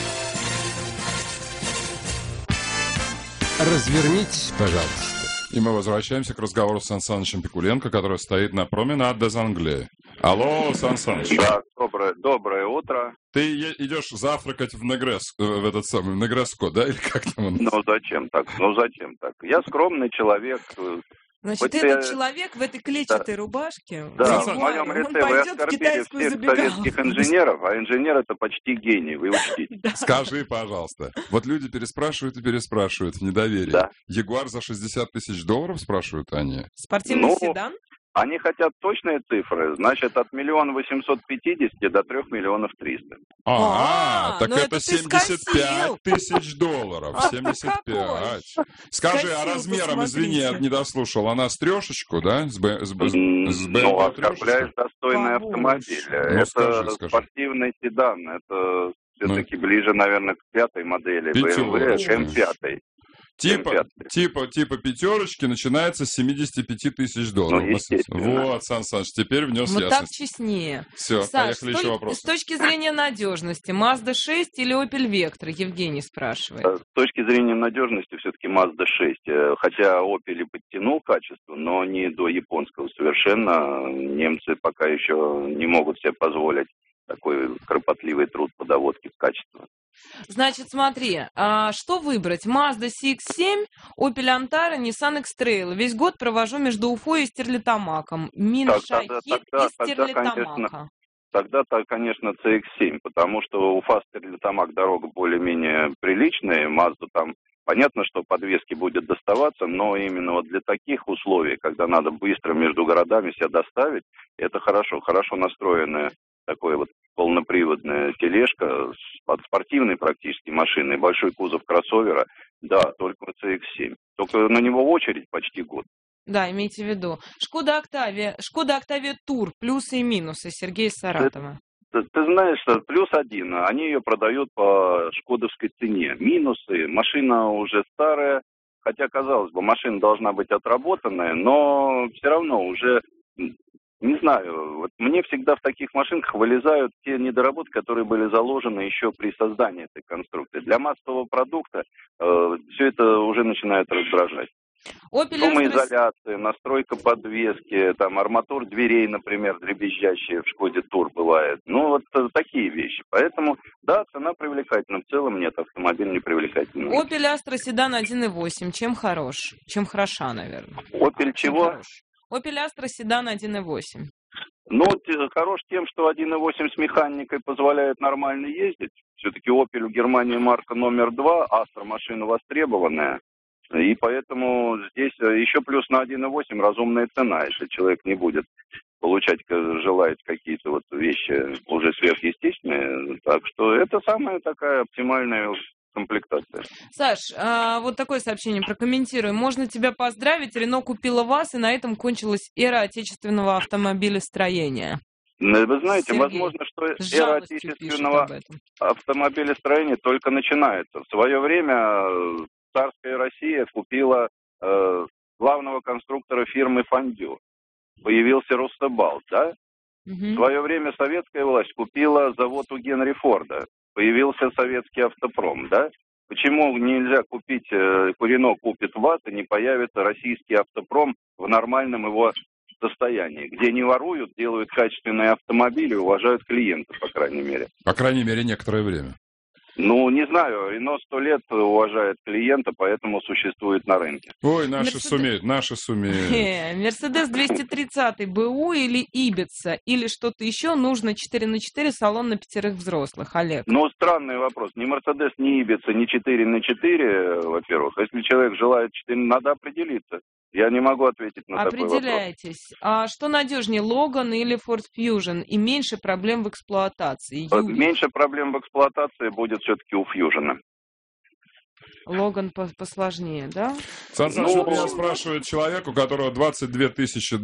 Развернитесь, пожалуйста. И мы возвращаемся к разговору с Сан Санычем Пикуленко, который стоит на променад des Anglais. Алло, Сан Саныч. Да, доброе утро. Ты идешь завтракать в Негреско, да, или как там он? Ну зачем так? Я скромный человек. Значит, этот человек в этой клетчатой рубашке, да, в моем лице вы оскорбили всех советских инженеров, а инженер это почти гений, вы учтите. Скажи, пожалуйста, вот люди переспрашивают в недоверии. Да. Ягуар за $60 тысяч, спрашивают они? Спортивный седан? Они хотят точные цифры, значит, от 1 850 000 до 3 300 000. Так это $75 тысяч. 75. Скажи, а размером, извини, я не дослушал, она с трешечку, да? Ну, оскорбляешь достойный автомобиль. Это спортивный седан, это все-таки ближе, наверное, к 5-й модели BMW, чем 5-й. Типа пятерочки начинается с $75 тысяч. Вот, Сан Саныч, теперь внес ясность. Так честнее. Все, Саш, поехали еще вопрос. С точки зрения надежности, Mazda 6 или Opel Vectra? Евгений спрашивает. С точки зрения надежности, все-таки Mazda 6. Хотя Opel и подтянул качество, но не до японского совершенно. Немцы пока еще не могут себе позволить такой кропотливый труд по доводке качества. Значит, смотри, что выбрать? Mazda CX-7, Opel Antara, Nissan X-Trail. Весь год провожу между Уфой и Стерлитамаком. Миншахид и Стерлитамака. Тогда-то, конечно, CX-7, потому что Уфа-Стерлитамак дорога более-менее приличная, Mazda там, понятно, что подвески будет доставаться, но именно вот для таких условий, когда надо быстро между городами себя доставить, это хорошо настроенная такой вот полноприводная тележка под спортивной практически машиной, большой кузов кроссовера, да, только CX-7. Только на него очередь почти год. Да, имейте в виду. Шкода Октавия Тур, плюсы и минусы. Сергей из Саратова. Ты знаешь, +1. Они ее продают по шкодовской цене. Минусы. Машина уже старая, хотя, казалось бы, машина должна быть отработанная, но все равно уже... Не знаю, вот мне всегда в таких машинках вылезают те недоработки, которые были заложены еще при создании этой конструкции. Для массового продукта все это уже начинает раздражать. Шумоизоляция, настройка подвески, там арматур дверей, например, дребезжащие в Шкоде Тур бывает. Ну, вот такие вещи. Поэтому, да, цена привлекательна. В целом нет, автомобиль не привлекательный. Opel Astra седан 1.8. Чем хорош? Чем хороша, наверное. Opel чего? Opel Astra седан 1.8. Ну, хорош тем, что 1.8 с механикой позволяет нормально ездить. Все-таки Opel в Германии марка номер 2, Astra машина востребованная. И поэтому здесь еще плюс на 1.8 разумная цена, если человек не будет получать желает какие-то вот вещи уже сверхъестественные. Так что это самая такая оптимальная комплектация. Саш, вот такое сообщение прокомментируем. Можно тебя поздравить, Рено купила вас, и на этом кончилась эра отечественного автомобилестроения. Вы знаете, Сергей возможно, что эра отечественного автомобилестроения только начинается. В свое время царская Россия купила главного конструктора фирмы «Фондю». Появился Рустобалт, да? В свое время советская власть купила завод у Генри Форда. Появился советский автопром, да? Почему нельзя купить, Рено купит ВАЗ, и не появится российский автопром в нормальном его состоянии, где не воруют, делают качественные автомобили, уважают клиентов, по крайней мере. По крайней мере, некоторое время. Ну, не знаю, Рено 100 лет уважает клиента, поэтому существует на рынке. Ой, наши сумеют. Мерседес 230 БУ или Ибица, или что-то еще нужно 4х4, салон на 5 взрослых, Олег? Ну, странный вопрос. Ни Мерседес, ни Ибица, ни 4х4, во-первых. Если человек желает 4, надо определиться. Я не могу ответить на такой вопрос. Определяйтесь. А что надежнее, Логан или Ford Fusion? И меньше проблем в эксплуатации? Меньше проблем в эксплуатации будет все-таки у Fusion. Логан посложнее, да? Сан Саныч, меня спрашивает человек, у которого $22 тысячи,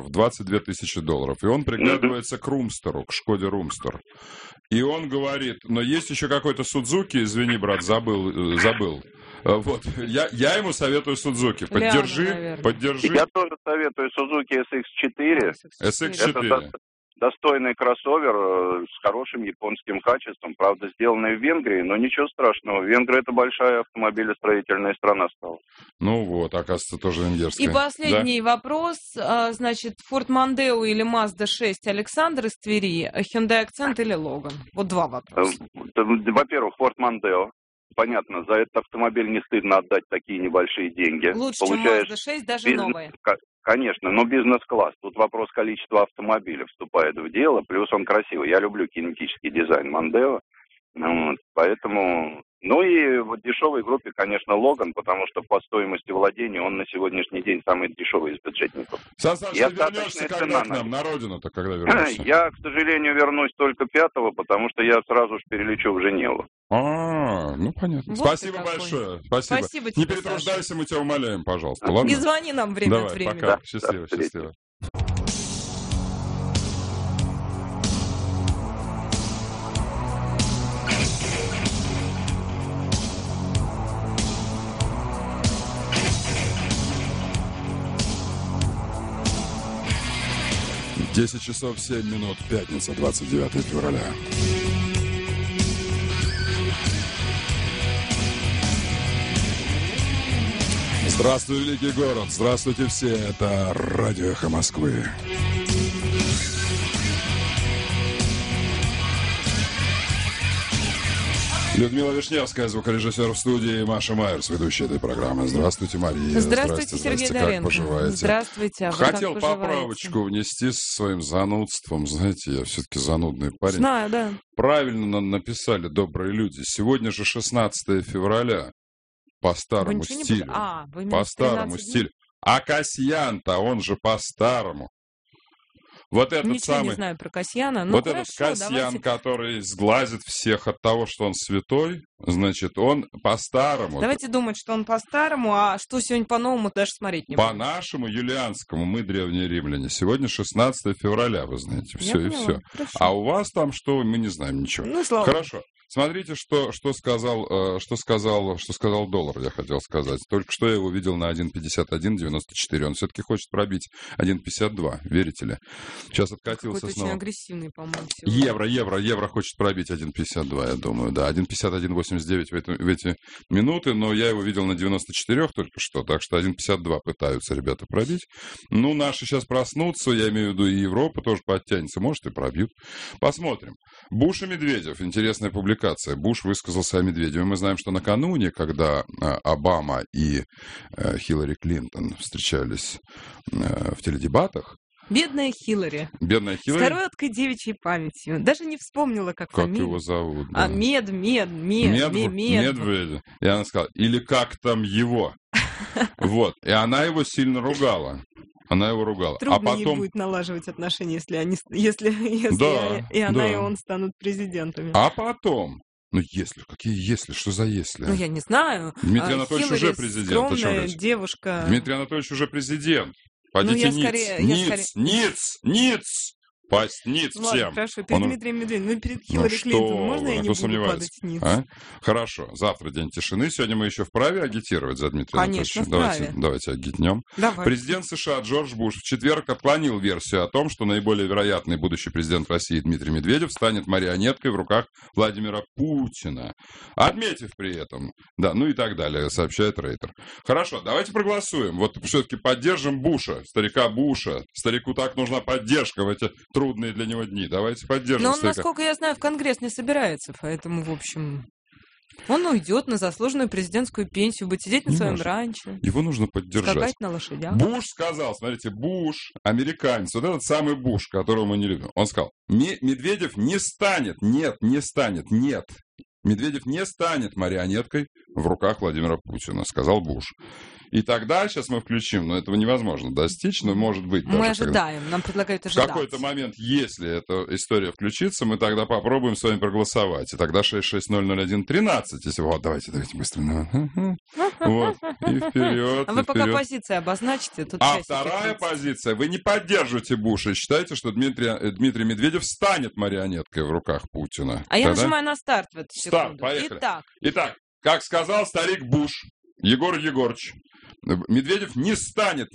и он приглядывается к Румстеру, к Шкоде Румстер. И он говорит, но есть еще какой-то Судзуки, извини, брат, забыл. Вот, я ему советую Судзуки. Поддержи. Я тоже советую Судзуки SX4. SX4. Это достойный кроссовер с хорошим японским качеством. Правда, сделанный в Венгрии, но ничего страшного. Венгрия — это большая автомобилестроительная страна стала. Ну вот, оказывается, тоже венгерская. И последний вопрос. Значит, Ford Mondeo или Mazda 6 Александр из Твери, Hyundai Accent или Logan? Вот два вопроса. Во-первых, Ford Mondeo. Понятно, за этот автомобиль не стыдно отдать такие небольшие деньги. Лучше, чем Mazda 6, даже новые. Конечно, но бизнес-класс. Тут вопрос количества автомобилей вступает в дело, плюс он красивый. Я люблю кинетический дизайн Mondeo, поэтому... Ну и в дешевой группе, конечно, Логан, потому что по стоимости владения он на сегодняшний день самый дешевый из бюджетников. Сан Саныч, ты вернешься когда к нам? На родину-то когда вернешься? Я, к сожалению, вернусь только 5-го, потому что я сразу же перелечу в Женеву. Ну понятно. Вот спасибо большое. Спасибо тебе, не перетруждайся, Саша. Мы тебя умоляем, пожалуйста. Ладно? Не звони нам время от времени. Пока. Счастливо. Десять часов 7 минут, пятница, 29 февраля. Здравствуй, великий город! Здравствуйте все! Это Радио Эхо Москвы. Людмила Вишневская, звукорежиссер в студии, Маша Майерс, ведущая этой программы. Здравствуйте, Мария. Здравствуйте, Сергей Доренко. Как поживаете? Здравствуйте. Хотел поправочку внести со своим занудством. Знаете, я все-таки занудный парень. Знаю, да. Правильно написали добрые люди. Сегодня же 16 февраля. По старому стилю. По старому стилю. А Касьян-то, он же по-старому. Вот этот Ничего самый... не знаю про Касьяна. Вот хорошо, этот Касьян, давайте... который сглазит всех от того, что он святой, значит, он по-старому. Давайте думать, что он по-старому, а что сегодня по-новому, даже смотреть не буду. По-нашему, юлианскому, мы древние римляне. Сегодня 16 февраля, вы знаете, все и все. Хорошо. А у вас там что, мы не знаем ничего. Ну, слава Хорошо. Смотрите, что сказал доллар, я хотел сказать. Только что я его видел на 1.51.94. Он все-таки хочет пробить 1.52, верите ли? Сейчас откатился какой-то снова. Очень агрессивный, по-моему. Евро хочет пробить 1.52, я думаю, да. 1.51.89 в эти минуты, но я его видел на 94 только что, так что 1.52 пытаются ребята пробить. Ну, наши сейчас проснутся, я имею в виду и Европа тоже подтянется, может и пробьют. Посмотрим. Буш и Медведев, интересная публикация. Буш высказался о Медведеве. Мы знаем, что накануне, когда Обама и Хиллари Клинтон встречались в теледебатах, Бедная Хиллари. С короткой девичьей памятью. Даже не вспомнила, как фамилия. Его зовут? Да. Медведев. И она сказала, или как там его. Вот. И она его сильно ругала. Она его ругала. Трудно ей будет налаживать отношения, если и она, и он станут президентами. А потом... Ну, что за если? Ну, я не знаю. Дмитрий Анатольевич уже президент. Скромная девушка. Дмитрий Анатольевич уже президент. Пойдите ниц. Пасть ниц всем. Ладно, хорошо, перед Дмитрием Медведевым, перед Хиллари Клинтон можно я не буду падать ниц? Хорошо, завтра день тишины. Сегодня мы еще вправе агитировать за Дмитрия Анатольевича? Конечно, давайте агитнем. Президент США Джордж Буш в четверг отклонил версию о том, что наиболее вероятный будущий президент России Дмитрий Медведев станет марионеткой в руках Владимира Путина. Отметив при этом, и так далее, сообщает Рейтер. Хорошо, давайте проголосуем. Вот все-таки поддержим Буша, старика Буша. Старику так нужна поддержка в эти трудные для него дни. Давайте поддержим. Но он, насколько я знаю, в Конгресс не собирается, поэтому, в общем, он уйдет на заслуженную президентскую пенсию, будет сидеть на своем ранчо. Его нужно поддержать. Скакать на лошадях. Буш сказал, смотрите, Буш, американец, вот этот самый Буш, которого мы не любим, он сказал, Медведев не станет, Медведев не станет марионеткой в руках Владимира Путина, сказал Буш. И тогда, сейчас мы включим, но этого невозможно достичь, но может быть даже... Мы ожидаем, нам предлагают ожидать. В какой-то момент, если эта история включится, мы тогда попробуем с вами проголосовать. И тогда 6600113, если... Вот, давайте быстро. Вот, и вперед. А вы пока позиции обозначите. Вторая позиция. Вы не поддерживаете Буша и считаете, что Дмитрий Медведев станет марионеткой в руках Путина. А я нажимаю на старт в эту секунду. Старт, поехали. Итак, как сказал старик Буш, Егор Егорыч, Медведев не станет,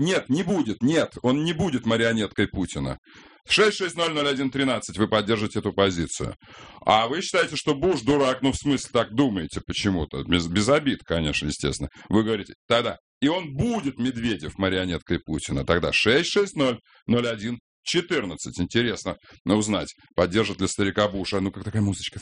он не будет марионеткой Путина. 6600113, вы поддержите эту позицию. А вы считаете, что Буш дурак, в смысле так думаете почему-то, без обид, конечно, естественно. Вы говорите, тогда, и он будет Медведев марионеткой Путина, тогда 6600114. Интересно узнать, поддержит ли старика Буша. Ну, как такая музычка.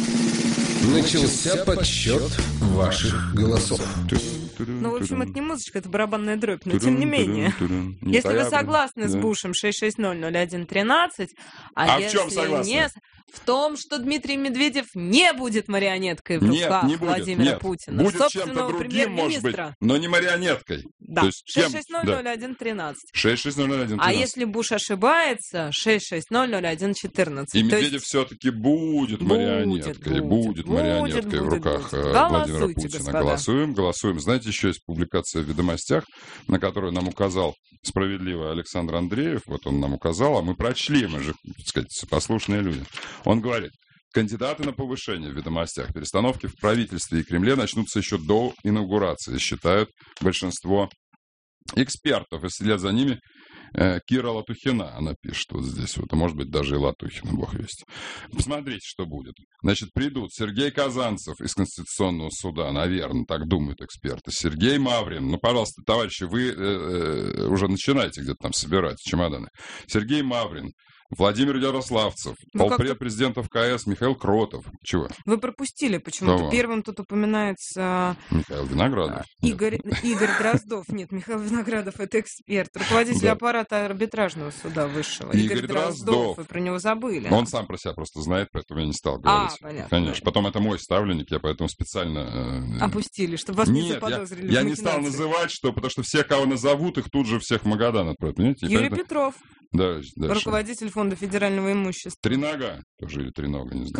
Начался подсчет ваших голосов. Ну, в общем, это не музычка, это барабанная дробь, но тем не менее. Если вы согласны с Бушем 6600113, а если нет, в том, что Дмитрий Медведев не будет марионеткой в руках Владимира Путина. Будет чем-то другим, может быть, но не марионеткой. Да, 6600113. 6600113. А если Буш ошибается, 6600114. И Медведев все-таки будет марионеткой. Будет марионеткой в руках Владимира Путина. Голосуем. Знаете, еще есть публикация в «Ведомостях», на которую нам указал справедливо Александр Андреев. Вот он нам указал, а мы прочли, мы же, так сказать, послушные люди. Он говорит, кандидаты на повышение в «Ведомостях». Перестановки в правительстве и Кремле начнутся еще до инаугурации, считают большинство экспертов. И вслед за ними Кира Латухина, она пишет вот здесь, вот, а может быть даже и Латухина, бог весть. Посмотрите, что будет. Значит, придут Сергей Казанцев из Конституционного суда, наверное, так думают эксперты, Сергей Маврин, пожалуйста, товарищи, вы уже начинаете где-то там собирать чемоданы. Сергей Маврин, Владимир Ярославцев, полпред президента КС Михаил Кротов. Чего? Вы пропустили почему-то. Первым тут упоминается... Михаил Виноградов. Игорь Дроздов. Нет, Михаил Виноградов — это эксперт. Руководитель аппарата арбитражного суда высшего. Игорь Дроздов. Вы про него забыли. Он сам про себя просто знает, поэтому я не стал говорить. Понятно. Конечно. Потом это мой ставленник, я поэтому специально... Опустили, чтобы вас не заподозрили. Я не стал называть, потому что все, кого назовут, их тут же всех в Магадан отправят. Юрий Петров. Да, руководитель фонда федерального имущества. Тринога, тоже или Тринога, не знаю.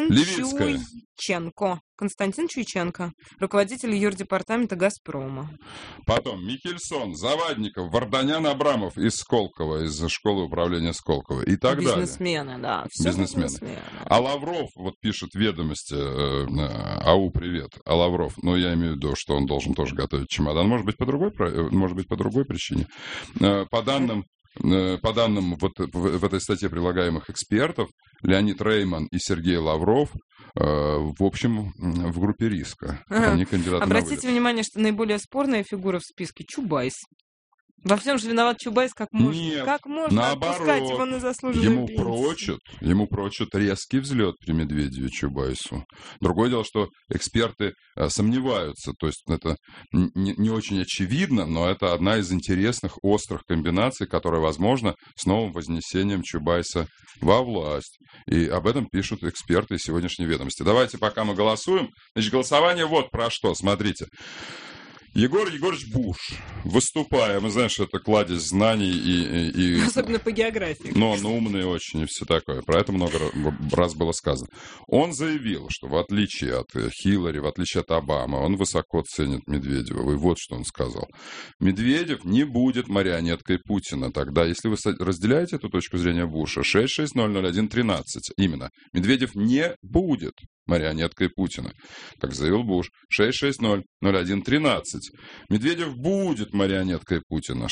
Константин Чуйченко, руководитель юрдепартамента «Газпрома». Потом Михельсон, Завадников, Варданян, Абрамов из Сколково, из школы управления Сколково и так далее. Бизнесмены, да. Бизнесмены. А Лавров, вот пишет «Ведомости», АУ, привет, а Лавров, я имею в виду, что он должен тоже готовить чемодан, может быть, по другой причине. По данным вот в этой статье прилагаемых экспертов, Леонид Рейман и Сергей Лавров, в общем, в группе риска. Они кандидаты. Обратите внимание, что наиболее спорная фигура в списке — Чубайс. Во всем же виноват Чубайс, как можно. Нет, как можно отпускать его на заслуженную пенсию? Ему прочат резкий взлет при Медведеве Чубайсу. Другое дело, что эксперты сомневаются. То есть это не очень очевидно, но это одна из интересных, острых комбинаций, которая возможна с новым вознесением Чубайса во власть. И об этом пишут эксперты из сегодняшней «Ведомости». Давайте, пока мы голосуем. Значит, голосование вот про что. Смотрите. Егор Егорович Буш, выступая, мы знаем, что это кладезь знаний и... Особенно по географии. Но он умный очень и все такое. Про это много раз было сказано. Он заявил, что в отличие от Хиллари, в отличие от Обамы, он высоко ценит Медведева. И вот что он сказал. Медведев не будет марионеткой Путина. Тогда, если вы разделяете эту точку зрения Буша, 6600113, именно, Медведев не будет марионеткой Путина. Как заявил Буш, 6600113. Медведев будет марионеткой Путина.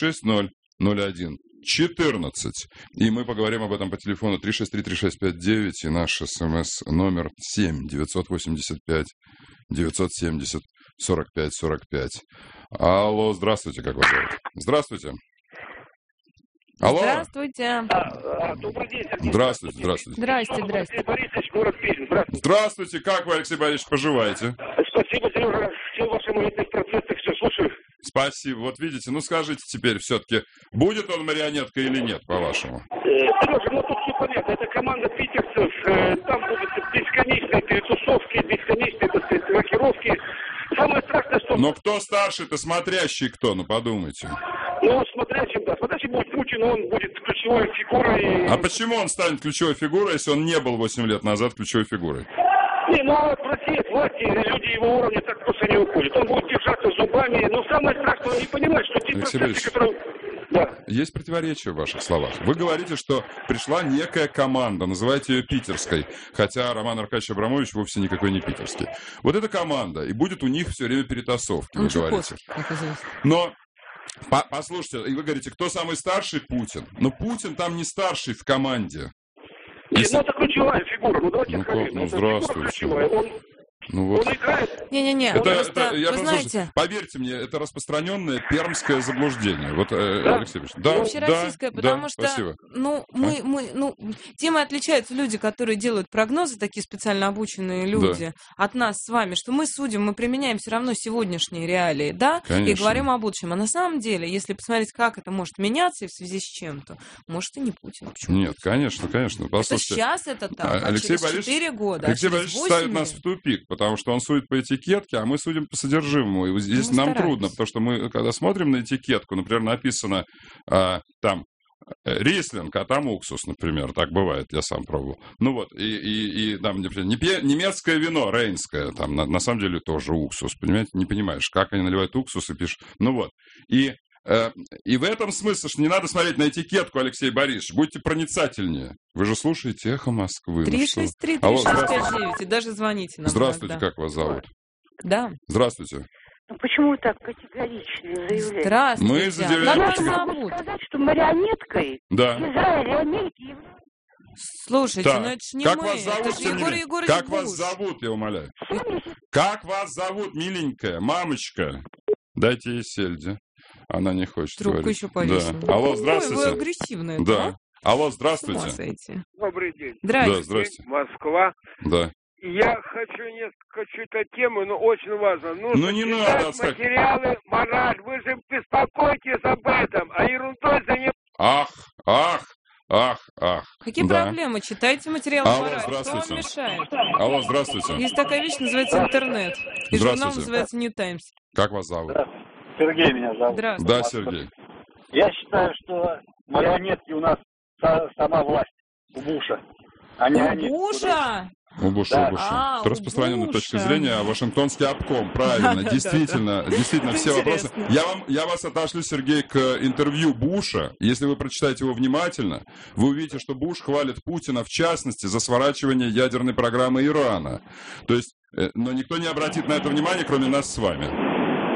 6600114. И мы поговорим об этом по телефону 363-3659 и наш СМС-номер 7-985-970-45-45. Алло, здравствуйте, как вас зовут? Здравствуйте. Алло. Здравствуйте. Добрый день, Сергей. Здравствуйте, здравствуйте. Здрасте. Алексей Борисович, город Пенза. Здравствуйте. Здравствуйте, как вы, Алексей Борисович, поживаете? Спасибо, Сережа. Все ваши молитвы в процессах, все слушаю. Спасибо. Вот видите, ну скажите теперь все-таки, будет он марионеткой или нет, по-вашему? Сережа, ну тут все понятно. Это команда питерцев. Там будут бесконечные перетусовки, бесконечные, так сказать, рокировки. Самое страшное, что... Но кто старший-то, смотрящий кто? Ну подумайте. Ну, смотрящим, да. Смотрящим будет Путин, он будет ключевой фигурой. А почему он станет ключевой фигурой, если он не был 8 лет назад ключевой фигурой? Не, ну в России от власти люди его уровня так просто не уходят. Он будет держаться зубами, но самое страшное, он не понимает, что те процессы, которые... Да. Есть противоречие в ваших словах. Вы говорите, что пришла некая команда, называете ее питерской, хотя Роман Аркадьевич Абрамович вовсе никакой не питерский. Вот эта команда, и будет у них все время перетасовки, вы говорите. Но... Послушайте, и вы говорите, кто самый старший? Путин. Но Путин там не старший в команде. Если... Ну, это ключевая фигура. Ну, давайте скажем. Ну, здравствуйте. Ну, вот. Он играет. Не-не-не, я знаете... Поверьте мне, это распространенное пермское заблуждение. Вот, да? Алексей Ильич. Да, общероссийское, потому что, спасибо. Тем и отличаются люди, которые делают прогнозы, такие специально обученные люди, от нас с вами, что мы судим, мы применяем все равно сегодняшние реалии, да, конечно. И говорим о будущем. А на самом деле, если посмотреть, как это может меняться и в связи с чем-то, может и не Путин. Почему? Нет, конечно. Послушайте, это сейчас это так, Алексей через 4 года, Алексей Борисович ставит нас в тупик, потому что он судит по этикетке, а мы судим по содержимому. И здесь нам трудно, потому что мы, когда смотрим на этикетку, например, написано там рислинг, а там уксус, например. Так бывает, я сам пробовал. Ну вот, и там, например, немецкое вино, рейнское, там на самом деле тоже уксус, понимаете? Не понимаешь, как они наливают уксус и пишут. Ну вот, и в этом смысле, что не надо смотреть на этикетку, Алексей Борисович. Будьте проницательнее. Вы же слушаете «Эхо Москвы». 363-3659, и даже звоните нам. Здравствуйте, как вас зовут? Да. Здравствуйте. Ну почему вы так категорично заявляете? Здравствуйте. Мы заявляем категорично. Сказать, что марионеткой Израиля, Америки... Слушайте, ну это ж не как мы, вас зовут, это же Егор Егорович Как Буш. вас зовут, я умоляю? Как вас зовут, миленькая, мамочка? Дайте ей сельди. Она не хочет Трубку говорить. еще повесила. Да. Алло, здравствуйте. Ой, вы агрессивная. Да. Алло, здравствуйте. Добрый день. Здравствуйте. Да, здравствуйте. Москва. Да. Я хочу несколько чуть о теме, но очень важно. Нужно не надо сказать. Материалы, мораль. Вы же беспокойтесь об этом, а ерундой занимаетесь. Ах. Какие проблемы? Читайте материалы мораль. Здравствуйте. Что вам мешает? Алло, здравствуйте. Есть такая вещь, называется интернет. И журнал называется New Times. Как вас зовут? Сергей меня зовут. Здравствуйте. Да, Сергей. Я считаю, что марионетки у нас сама власть у Буша. Буша? У Буша. Это распространенная точка зрения, Вашингтонский обком, правильно, действительно, все вопросы. Я вас отошлю, Сергей, к интервью Буша. Если вы прочитаете его внимательно, вы увидите, что Буш хвалит Путина, в частности, за сворачивание ядерной программы Ирана. То есть, но никто не обратит на это внимание, кроме нас с вами.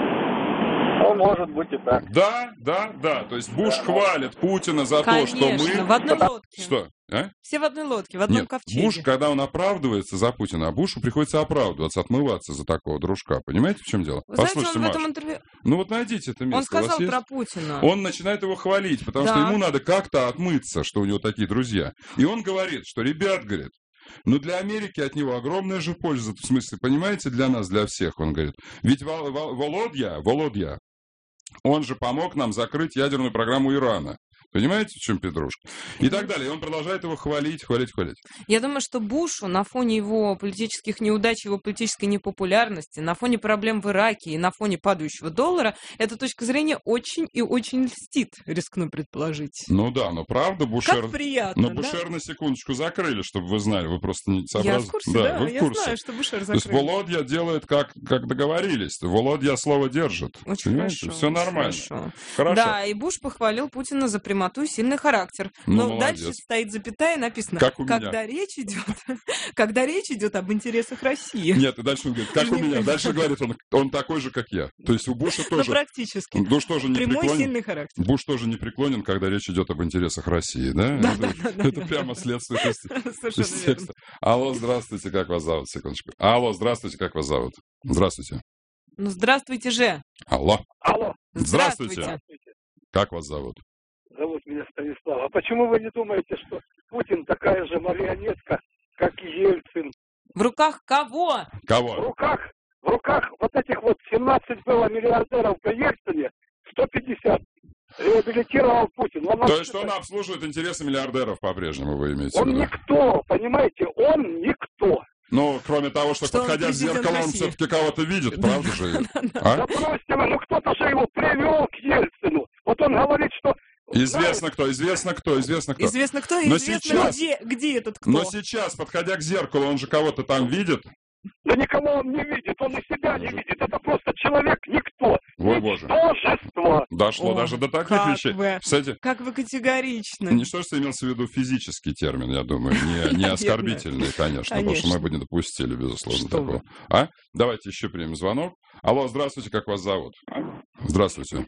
Ну, может быть и так. Да. То есть Буш хвалит Путина за то, что мы... в одной лодке. Что? А? Все в одной лодке, в одном ковчеге. Буш, когда он оправдывается за Путина, а Бушу приходится оправдываться, отмываться за такого дружка. Понимаете, в чем дело? Вы Послушайте, знаете, он в этом интервью... Ну вот найдите это место. Он сказал про Путина. Он начинает его хвалить, потому что ему надо как-то отмыться, что у него такие друзья. И он говорит, что, ребят, говорит, но для Америки от него огромная же польза. В смысле, понимаете, для нас, для всех, он говорит. Ведь Володя, он же помог нам закрыть ядерную программу Ирана. Понимаете, в чем петрушка? И так далее. И он продолжает его хвалить. Я думаю, что Бушу на фоне его политических неудач, его политической непопулярности, на фоне проблем в Ираке и на фоне падающего доллара, эта точка зрения очень и очень льстит, рискну предположить. Ну да, но правда Бушер... Как приятно, но Бушер на секундочку закрыли, чтобы вы знали. Вы просто не сообразили. Я в курсе, да, вы в курсе. Я знаю, что Бушер закрыли. То есть Володя делает, как договорились. Володя слово держит. Очень хорошо. Все нормально. Хорошо. Да, и Буш похвалил Путина за прямоту и сильный характер. Но дальше стоит запятая, написано, когда речь идет об интересах России. Нет, и дальше он говорит, как у меня. Дальше говорит, он такой же, как я. То есть у Буша тоже... Ну, практически. Буш тоже не прямой, сильный характер. Буш тоже не преклонен, когда речь идет об интересах России, да? Да. Это прямо следствие из текста. Алло, здравствуйте, как вас зовут? Секундочку. Алло, здравствуйте, как вас зовут? Здравствуйте. Ну, здравствуйте же. Алло. Здравствуйте. Как вас зовут? Зовут меня Станислав. А почему вы не думаете, что Путин такая же марионетка, как и Ельцин? В руках кого? В руках вот этих вот 17 было миллиардеров по Ельцине, 150 реабилитировал Путин. То есть он обслуживает интересы миллиардеров по-прежнему, вы имеете в виду? Он никто, понимаете, он никто. Ну, кроме того, что подходя к зеркалу, он все-таки кого-то видит, правда же? Да бросьте вы, ну кто-то же его привел к Ельцину. Вот он говорит, что... Известно кто. Известно, где этот кто. Но сейчас, подходя к зеркалу, он же кого-то там видит. Да никого он не видит, он и себя не видит. Это просто человек никто. Ой, Боже. Ничтожество. Дошло даже до таких вещей. Кстати, как вы категоричны. Ничтожество имелся в виду физический термин, я думаю, не оскорбительный, конечно, потому что мы бы не допустили, безусловно, такого. Давайте еще примем звонок. Алло, здравствуйте, как вас зовут? Здравствуйте.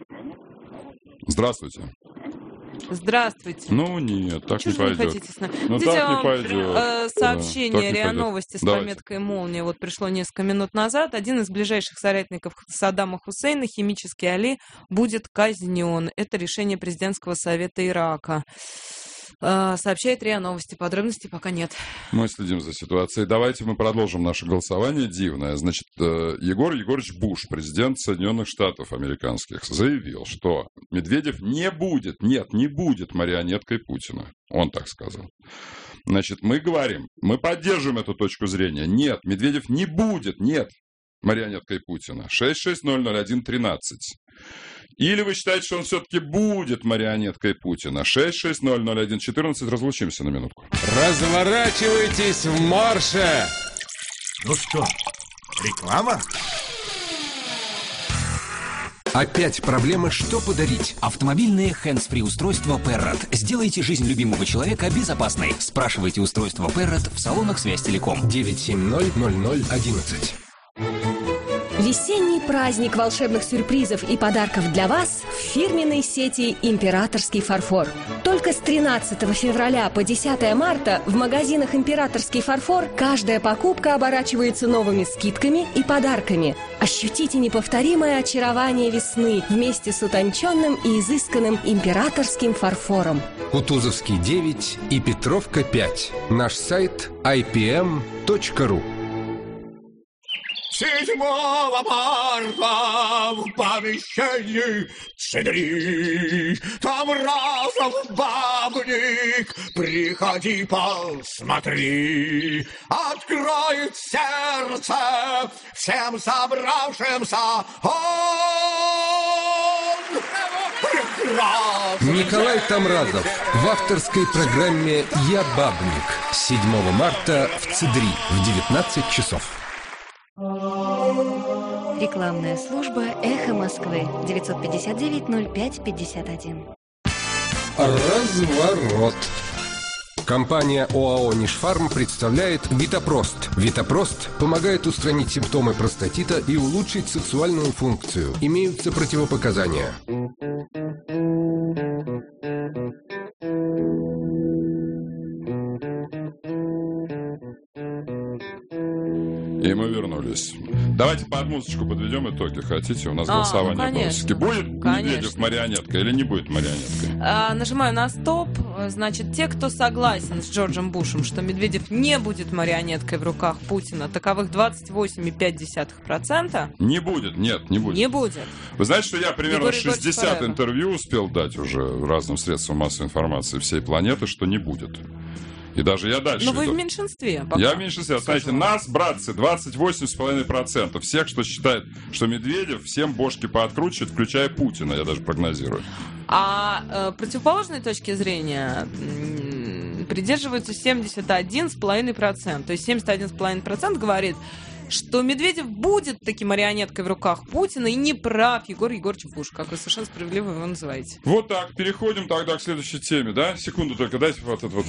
Здравствуйте. Ну нет, так не пойдет. Хотите с нами? Ну так не пойдет. Сообщение РИА Новости с пометкой «Молния» вот пришло несколько минут назад. Один из ближайших соратников Саддама Хусейна, химический Али, будет казнен. Это решение президентского совета Ирака. Сообщает РИА Новости. Подробностей пока нет. Мы следим за ситуацией. Давайте мы продолжим наше голосование дивное. Значит, Егор Егорович Буш, президент Соединенных Штатов Американских, заявил, что Медведев не будет марионеткой Путина. Он так сказал. Значит, мы говорим, мы поддерживаем эту точку зрения. Нет, Медведев не будет, марионеткой Путина. 6600113. Или вы считаете, что он все-таки будет марионеткой Путина? 6600114. Разлучимся на минутку. Разворачивайтесь в марше! Ну что, реклама? Опять проблема, что подарить? Автомобильные hands-free устройства Parrot. Сделайте жизнь любимого человека безопасной. Спрашивайте устройство Parrot в салонах Связь-Телеком. 970-0011. Весенний праздник волшебных сюрпризов и подарков для вас в фирменной сети «Императорский фарфор». Только с 13 февраля по 10 марта в магазинах «Императорский фарфор» каждая покупка оборачивается новыми скидками и подарками. Ощутите неповторимое очарование весны вместе с утонченным и изысканным императорским фарфором. Кутузовский 9 и Петровка 5. Наш сайт ipm.ru. 7 марта в помещении Цедри, там разом бабник, приходи посмотри, откроет сердце всем собравшимся он прекрасный. Николай Тамразов в авторской программе «Я бабник» 7 марта в Цедри в 19 часов. Рекламная служба «Эхо Москвы» 959-05-51. Разворот. Компания ОАО «Нишфарм» представляет Витапрост. Витапрост помогает устранить симптомы простатита и улучшить сексуальную функцию. Имеются противопоказания. И мы вернулись. Давайте под музычку подведем итоги. Хотите? У нас голосование. Конечно. Будет Медведев марионеткой или не будет марионеткой? Нажимаю на стоп. Значит, те, кто согласен с Джорджем Бушем, что Медведев не будет марионеткой в руках Путина, таковых 28,5%. Не будет, нет, не будет. Не будет. Вы знаете, что я примерно 60 интервью успел дать уже разным средствам массовой информации всей планеты, что не будет. И даже я дальше. Но вы в меньшинстве. Пока. Я в меньшинстве. Знаете, нас, братцы, 28,5%. Всех, кто считает, что Медведев всем бошки пооткручивает, включая Путина, я даже прогнозирую. А противоположной точки зрения придерживаются 71,5%. То есть 71,5% говорит, что Медведев будет таки марионеткой в руках Путина и не прав Егор Егорович Буш, как вы совершенно справедливо его называете. Вот так, переходим тогда к следующей теме, да? Секунду только дайте вот это вот.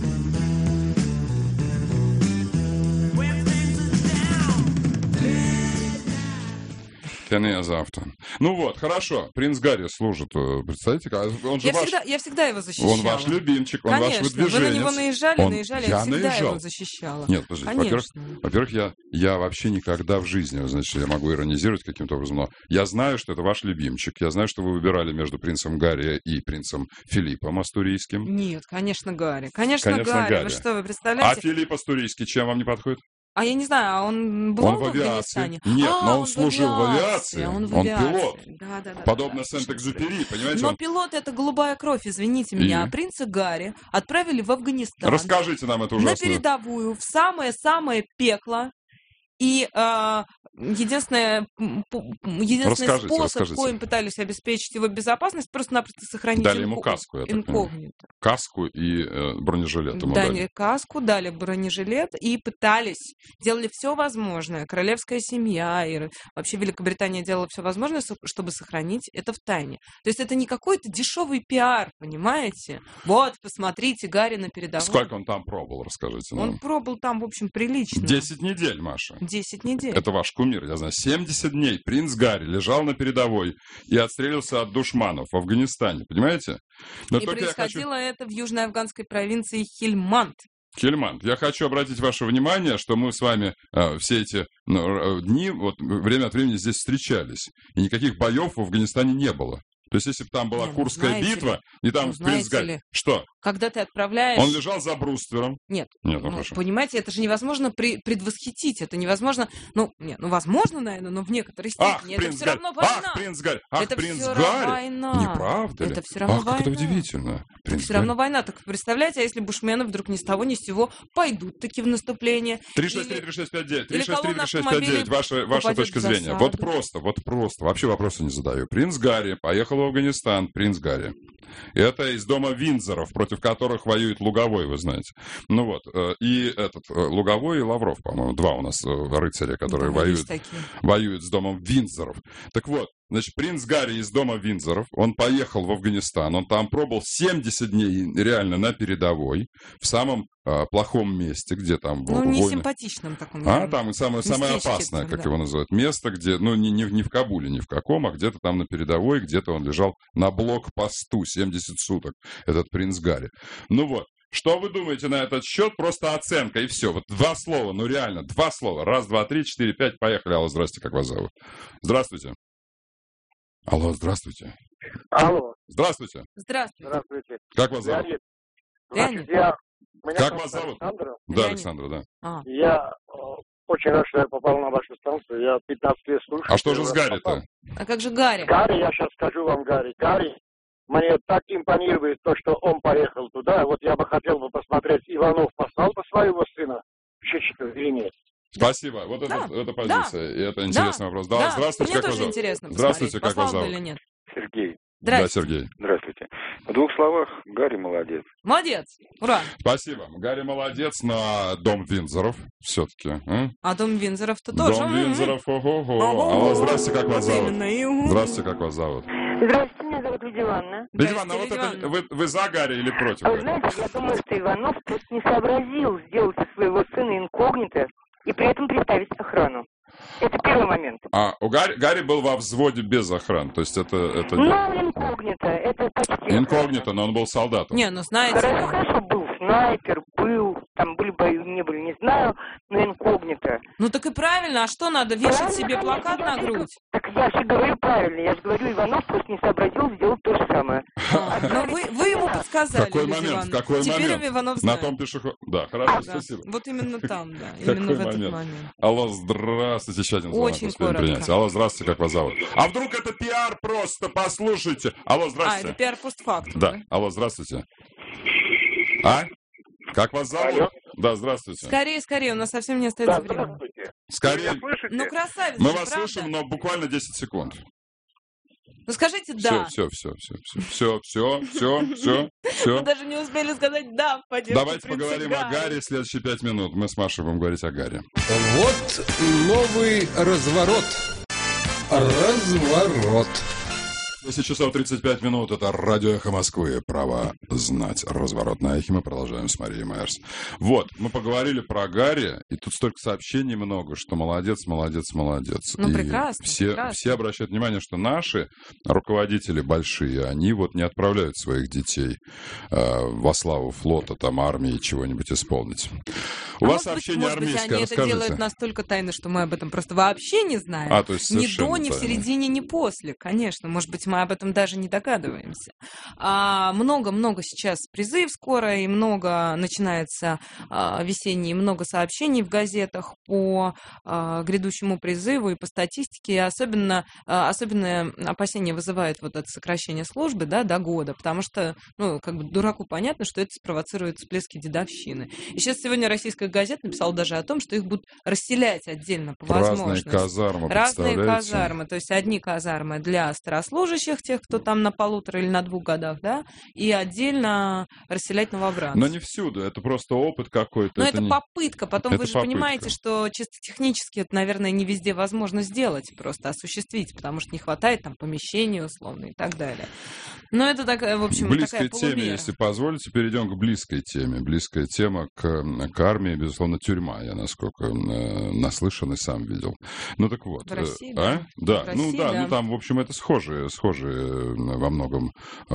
Завтра. Ну вот, хорошо. Принц Гарри служит. Представляете, он же я всегда его защищала. Он ваш любимчик, он конечно, ваш выдвиженец. Вы на него наезжали, я всегда его защищала. Нет, подождите. Во-первых, я вообще никогда в жизни, значит, я могу иронизировать каким-то образом, но я знаю, что это ваш любимчик. Я знаю, что вы выбирали между принцем Гарри и принцем Филиппом Астурийским. Нет, конечно, Гарри. Конечно, Гарри. Вы что, вы представляете? А Филипп Астурийский чем вам не подходит? А я не знаю, он был в авиации? Нет, но он служил в авиации. Он пилот. Да. Подобно Сент-Экзюпери, понимаете? Но пилот — это голубая кровь, извините меня. А принца Гарри отправили в Афганистан. Расскажите нам это ужасное. На передовую, в самое-самое пекло. И единственный способ, коим пытались обеспечить его безопасность, просто-напросто сохранить дали ему каску, инкогнито. Каску и бронежилет ему дали каску, дали бронежилет и пытались, делали все возможное. Королевская семья и вообще Великобритания делала все возможное, чтобы сохранить это в тайне. То есть это не какой-то дешевый пиар, понимаете? Вот, посмотрите, Гарри на передовой. Сколько он там пробыл, расскажите нам. Он пробыл там, в общем, прилично. 10 недель, Маша. 10 недель. Это ваш кумир, я знаю. 70 дней принц Гарри лежал на передовой и отстрелился от душманов в Афганистане, понимаете? Но и происходило это в южной афганской провинции Хельманд. Я хочу обратить ваше внимание, что мы с вами все эти дни время от времени здесь встречались. И никаких боев в Афганистане не было. То есть, если бы там была Курская битва, и там принц Гарри... Что? Когда ты отправляешь... Он лежал за бруствером. Нет, понимаете, это же невозможно предвосхитить. Это невозможно... возможно, наверное, но в некоторой степени. Это все равно война. Ах, принц Гарри! Это принц все Гарри! Война. Не правда ли? Это все равно война. Как это удивительно. Это все равно война. Так представляете, а если бушмены вдруг ни с того ни с сего пойдут таки в наступление? 363-3659. 363-3659. Ваша точка зрения. Вот просто. Вообще вопросы не задаю. Принц Гарри поехал в Афганистан. Принц Гарри. Это из дома Виндзоров, против которых воюет Луговой, вы знаете. И Луговой и Лавров, по-моему, два у нас рыцаря, которые воюют с домом Виндзоров. Так вот, значит, принц Гарри из дома Виндзоров, он поехал в Афганистан, он там пробыл 70 дней реально на передовой, в самом плохом месте, где там... несимпатичном таком. Там самое опасное, как его называют, место, где, не в Кабуле, ни в каком, а где-то там на передовой, где-то он лежал на блокпосту 70 суток, этот принц Гарри. Что вы думаете на этот счет? Просто оценка, и все. Вот 2 слова, реально, 2 слова. 1, 2, 3, 4, 5, поехали. Алло, здравствуйте, как вас зовут? Здравствуйте. Алло, здравствуйте. Алло. Здравствуйте. Здравствуйте. Как вас зовут? Значит, как вас зовут? Александр. Да, Александр, да. Я очень рад, что я попал на вашу станцию. Я 15 лет слушаю. А что же с Гарри-то? А как же Гарри? Гарри, я сейчас скажу вам, Гарри, мне так импонирует то, что он поехал туда. Вот я бы хотел посмотреть, Иванов послал бы своего сына в Чечню или нет. Спасибо. Вот эта позиция. И это интересный вопрос. Да, здравствуйте, мне как тоже вас зовут? Интересно Здравствуйте, как вас зовут? Или нет? Сергей. Да, Сергей. Здравствуйте. В 2 словах, Гарри молодец. Молодец. Ура. Спасибо. Гарри молодец, на дом Виндзоров все-таки. А дом Виндзоров-то тоже. Дом Виндзоров, ого-го. Алло, здравствуйте, как вас зовут? Здравствуйте, как вас зовут? Здравствуйте, меня зовут Лидия Ивановна. Лидия Ивановна, вы за Гарри или против? Вы знаете, я думаю, что Иванов просто не сообразил сделать из своего сына инкогнито и при этом представить охрану. Это первый момент. У Гарри был во взводе без охраны, то есть это... инкогнито, это почти... Инкогнито, но он был солдатом. Не, знаете... Хорошо, был снайпер, был там были бы или не были, не знаю, но инкогнито. Ну так и правильно, а что надо, вешать себе плакат на грудь? Так я же говорю правильно, я же говорю, Иванов просто не сообразил сделать то же самое. Но вы ему подсказали, Какой момент? Теперь Иванов знает. На том пешеходе. Да, хорошо, спасибо. Вот именно там, да, именно в этот момент. Алло, здравствуйте, еще один звонок. Очень коротко. Алло, здравствуйте, как вас зовут? А вдруг это пиар просто, послушайте. Алло, здравствуйте. Это пиар постфактум, да? Алло, здравствуйте. Как вас зовут? Алло. Да, здравствуйте. Скорее, у нас совсем не остается времени. Скорее. Ну, красавица. Мы вас слышим, но буквально 10 секунд. Ну, скажите «да». Все. Мы даже не успели сказать «да» в поддержку. Давайте поговорим о Гарри следующие 5 минут. Мы с Машей будем говорить о Гарри. Вот новый разворот. Разворот. 10 часов 35 минут. Это радио «Эхо Москвы». Право знать. Разворот на эхе. Мы продолжаем с Марией Майерс. Вот, мы поговорили про Гарри, и тут столько сообщений много, что молодец. Ну, и прекрасно. Все обращают внимание, что наши руководители большие, они вот не отправляют своих детей во славу флота, там, армии, чего-нибудь исполнить. У вас сообщение армейское, они расскажите. это делают настолько тайно, что мы об этом просто вообще не знаем. То есть ни до, ни в тайно. середине, ни после, конечно. Может быть, мы об этом даже не догадываемся. Много-много сейчас призыв скоро, и много начинается весенний, много сообщений в газетах по грядущему призыву и по статистике. И особенное опасение вызывает вот это сокращение службы, да, до года, потому что, как бы дураку понятно, что это спровоцирует всплески дедовщины. И сейчас сегодня российская газета написала даже о том, что их будут расселять отдельно по возможности. Разные казармы. То есть одни казармы для старослужащих, тех, кто там на 1,5 или на 2 годах, да, и отдельно расселять новобранцев. Но не всюду, это просто опыт какой-то. Но это попытка. Потом вы же понимаете, что чисто технически это, наверное, не везде возможно сделать, просто осуществить, потому что не хватает там помещений условно и так далее. Но это такая, в общем, близкой такая полумера. теме, если позволите, перейдем к близкой теме. Близкая тема к армии, безусловно, тюрьма. Я, насколько наслышан и сам видел. Ну так вот. В России, да? Да. В России, да. Там, в общем, это схожие во многом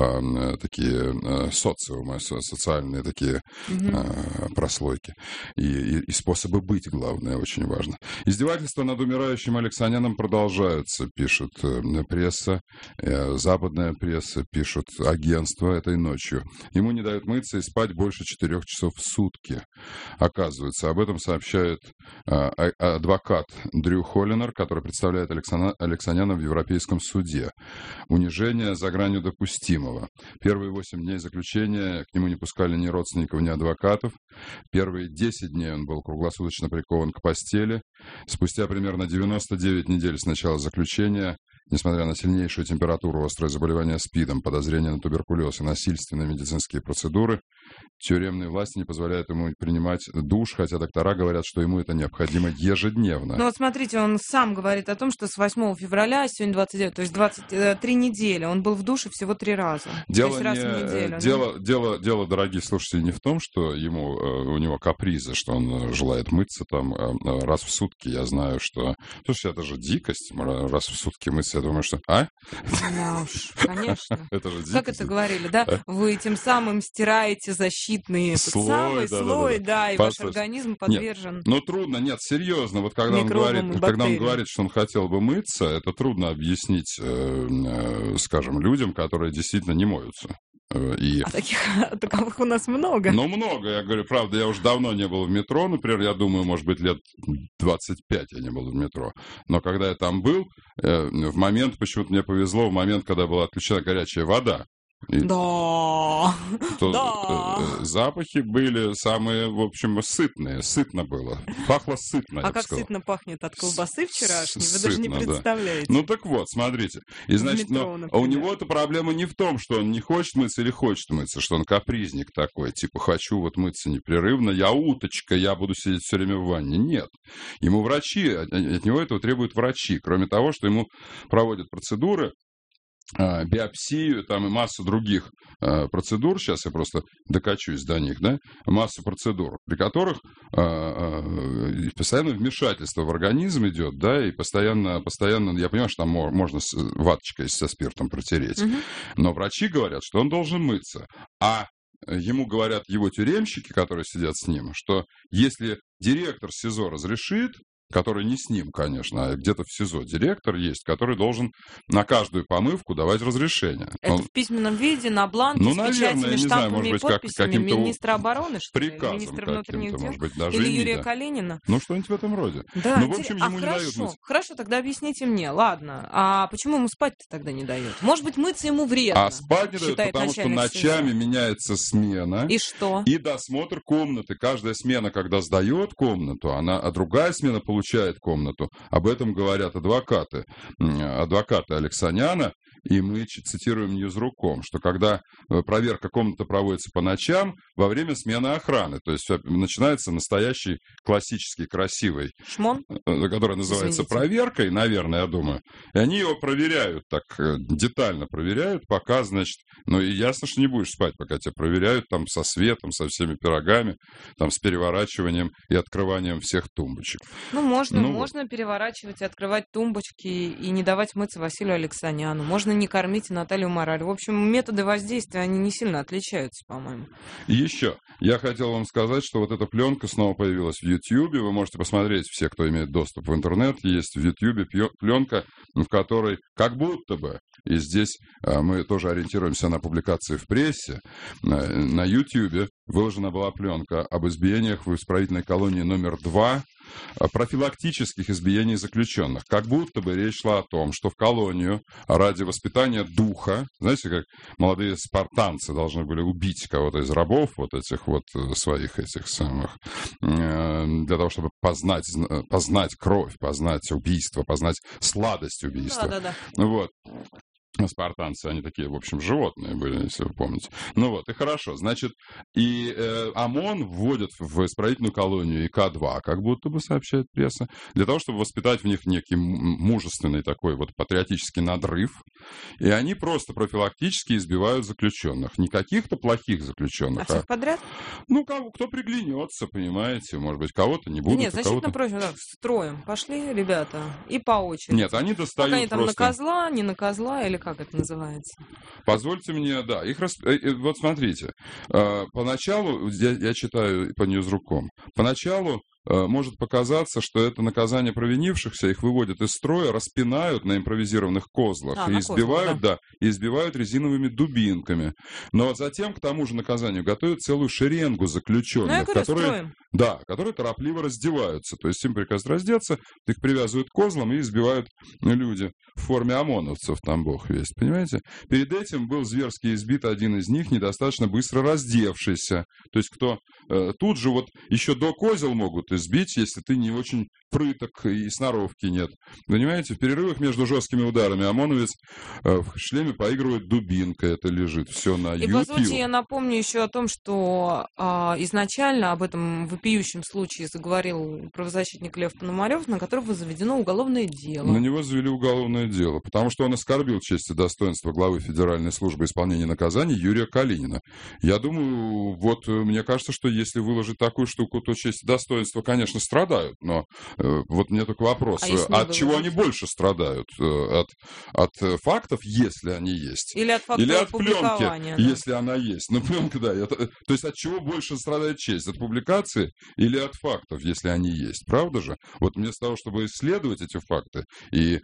такие социумы, социальные такие прослойки. И способы быть, главное, очень важно. Издевательства над умирающим Алексаняном продолжаются, пишет пресса, западная пресса, пишут агентства этой ночью. Ему не дают мыться и спать больше 4 часов в сутки. Оказывается, об этом сообщает адвокат Дрю Холлинер, который представляет Алексаняна в Европейском суде. Унижение за гранью допустимого. Первые 8 дней заключения к нему не пускали ни родственников, ни адвокатов. Первые 10 дней он был круглосуточно прикован к постели. Спустя примерно 99 недель с начала заключения, несмотря на сильнейшую температуру, острое заболевание СПИДом, подозрение на туберкулез и насильственные медицинские процедуры, тюремные власти не позволяют ему принимать душ, хотя доктора говорят, что ему это необходимо ежедневно. Ну вот смотрите, он сам говорит о том, что с 8 февраля, сегодня 29, то есть 23 недели, он был в душе всего 3 раза. Дело, раз в неделю. Дело, дорогие слушатели, не в том, что у него капризы, что он желает мыться там раз в сутки. Я знаю, что... Слушайте, это же дикость, раз в сутки мыться. Я думаю, что... Да уж, конечно. Это же дикость. Как это говорили, да? Вы тем самым стираете защитный слой, да, и ваш организм подвержен... Нет, ну трудно, нет, серьезно. Вот когда он говорит, что он хотел бы мыться, это трудно объяснить, скажем, людям, которые действительно не моются. Таковых у нас много. Ну, много. Я говорю, правда, я уже давно не был в метро. Например, я думаю, может быть, лет 25 я не был в метро. Но когда я там был, в момент, почему-то мне повезло, в момент, когда была отключена горячая вода. Да. Запахи были самые, в общем, сытные. Сытно было. Пахло сытно, как сытно пахнет от колбасы вчерашней, вы даже не представляете. Да. Ну так вот, смотрите. И значит, у него-то проблема не в том, что он не хочет мыться или хочет мыться, что он капризник такой, типа хочу вот мыться непрерывно, я уточка, я буду сидеть все время в ванне. Нет. Ему врачи, от него этого требуют врачи. Кроме того, что ему проводят процедуры, биопсию, там и массу других процедур, сейчас я просто докачусь до них, да, массу процедур, при которых постоянно вмешательство в организм идет, да, и постоянно, я понимаю, что там можно ваточкой со спиртом протереть, но врачи говорят, что он должен мыться, а ему говорят его тюремщики, которые сидят с ним, что если директор СИЗО разрешит, который не с ним, конечно, а где-то в СИЗО директор есть, который должен на каждую помывку давать разрешение. Это в письменном виде, на бланке, с печатями, штампами и подписями министра обороны, что ли? Министра внутренних дел? Может быть, даже или Юрия Калинина? Ну, что-нибудь в этом роде. Да, в общем, ему не дают мыться. Хорошо, тогда объясните мне, ладно, а почему ему спать-то тогда не дают? Может быть, мыться ему вредно? А спать не дают, потому что ночами меняется смена. И что? И досмотр комнаты. Каждая смена, когда сдает комнату, а другая смена получает комнату. Об этом говорят адвокаты Алексаняна, и мы цитируем Ньюзруком, что когда проверка комнаты проводится по ночам, во время смены охраны, то есть начинается настоящий классический красивый шмон, который называется проверкой, наверное, я думаю, и они его проверяют, так детально проверяют, пока, значит, ну и ясно, что не будешь спать, пока тебя проверяют там со светом, со всеми пирогами, там с переворачиванием и открыванием всех тумбочек. Ну, можно переворачивать и открывать тумбочки и не давать мыться Василию Алексаняну. Можно не кормить Наталью Мораль. В общем, методы воздействия, они не сильно отличаются, по-моему. И еще, я хотел вам сказать, что вот эта пленка снова появилась в Ютьюбе. Вы можете посмотреть, все, кто имеет доступ в интернет, есть в Ютьюбе пленка, в которой как будто бы, и здесь мы тоже ориентируемся на публикации в прессе, на Ютьюбе выложена была пленка об избиениях в исправительной колонии номер 2, профилактических избиений заключенных. Как будто бы речь шла о том, что в колонию ради воспитания духа, знаете, как молодые спартанцы должны были убить кого-то из рабов, вот этих вот своих этих самых, для того, чтобы познать кровь, познать убийство, познать сладость убийства. Да. Вот. Спартанцы, они такие, в общем, животные были, если вы помните. Ну вот, и хорошо. Значит, и ОМОН вводит в исправительную колонию ИК-2, как будто бы сообщает пресса, для того, чтобы воспитать в них некий мужественный такой вот патриотический надрыв. И они просто профилактически избивают заключенных. Не каких-то плохих заключенных. А всех подряд? Ну, кто приглянется, понимаете. Может быть, кого-то не будут. Нет, значительно проще. Да, строем. Пошли, ребята, и по очереди. Нет, они достают пока они там просто... на козла, не на козла, или как это называется? Позвольте мне, да. Вот смотрите. Поначалу, я читаю по Ньюзруком, поначалу может показаться, что это наказание провинившихся, их выводят из строя, распинают на импровизированных козлах и избивают, избивают резиновыми дубинками. Но вот затем к тому же наказанию готовят целую шеренгу заключенных, которые торопливо раздеваются. То есть им приказывают раздеться, их привязывают к козлам и избивают люди в форме ОМОНовцев, там бог весть, понимаете? Перед этим был зверски избит один из них, недостаточно быстро раздевшийся. То есть кто тут же вот еще до козел могут избить, если ты не очень прыток и сноровки нет. Понимаете, в перерывах между жесткими ударами ОМОНовец в шлеме поигрывает дубинкой, это лежит все на YouTube. И, позвольте, я напомню еще о том, что изначально об этом вопиющем случае заговорил правозащитник Лев Пономарев, на которого заведено уголовное дело. На него завели уголовное дело, потому что он оскорбил честь и достоинство главы Федеральной службы исполнения наказаний Юрия Калинина. Я думаю, вот мне кажется, что если выложить такую штуку, то честь и достоинство, конечно, страдают, но вот мне только вопрос, от чего они больше страдают? От фактов, если они есть? Или от пленки, если она есть? Ну, пленка, да. То есть от чего больше страдает честь? От публикации или от фактов, если они есть? Правда же? Вот вместо того, чтобы исследовать эти факты и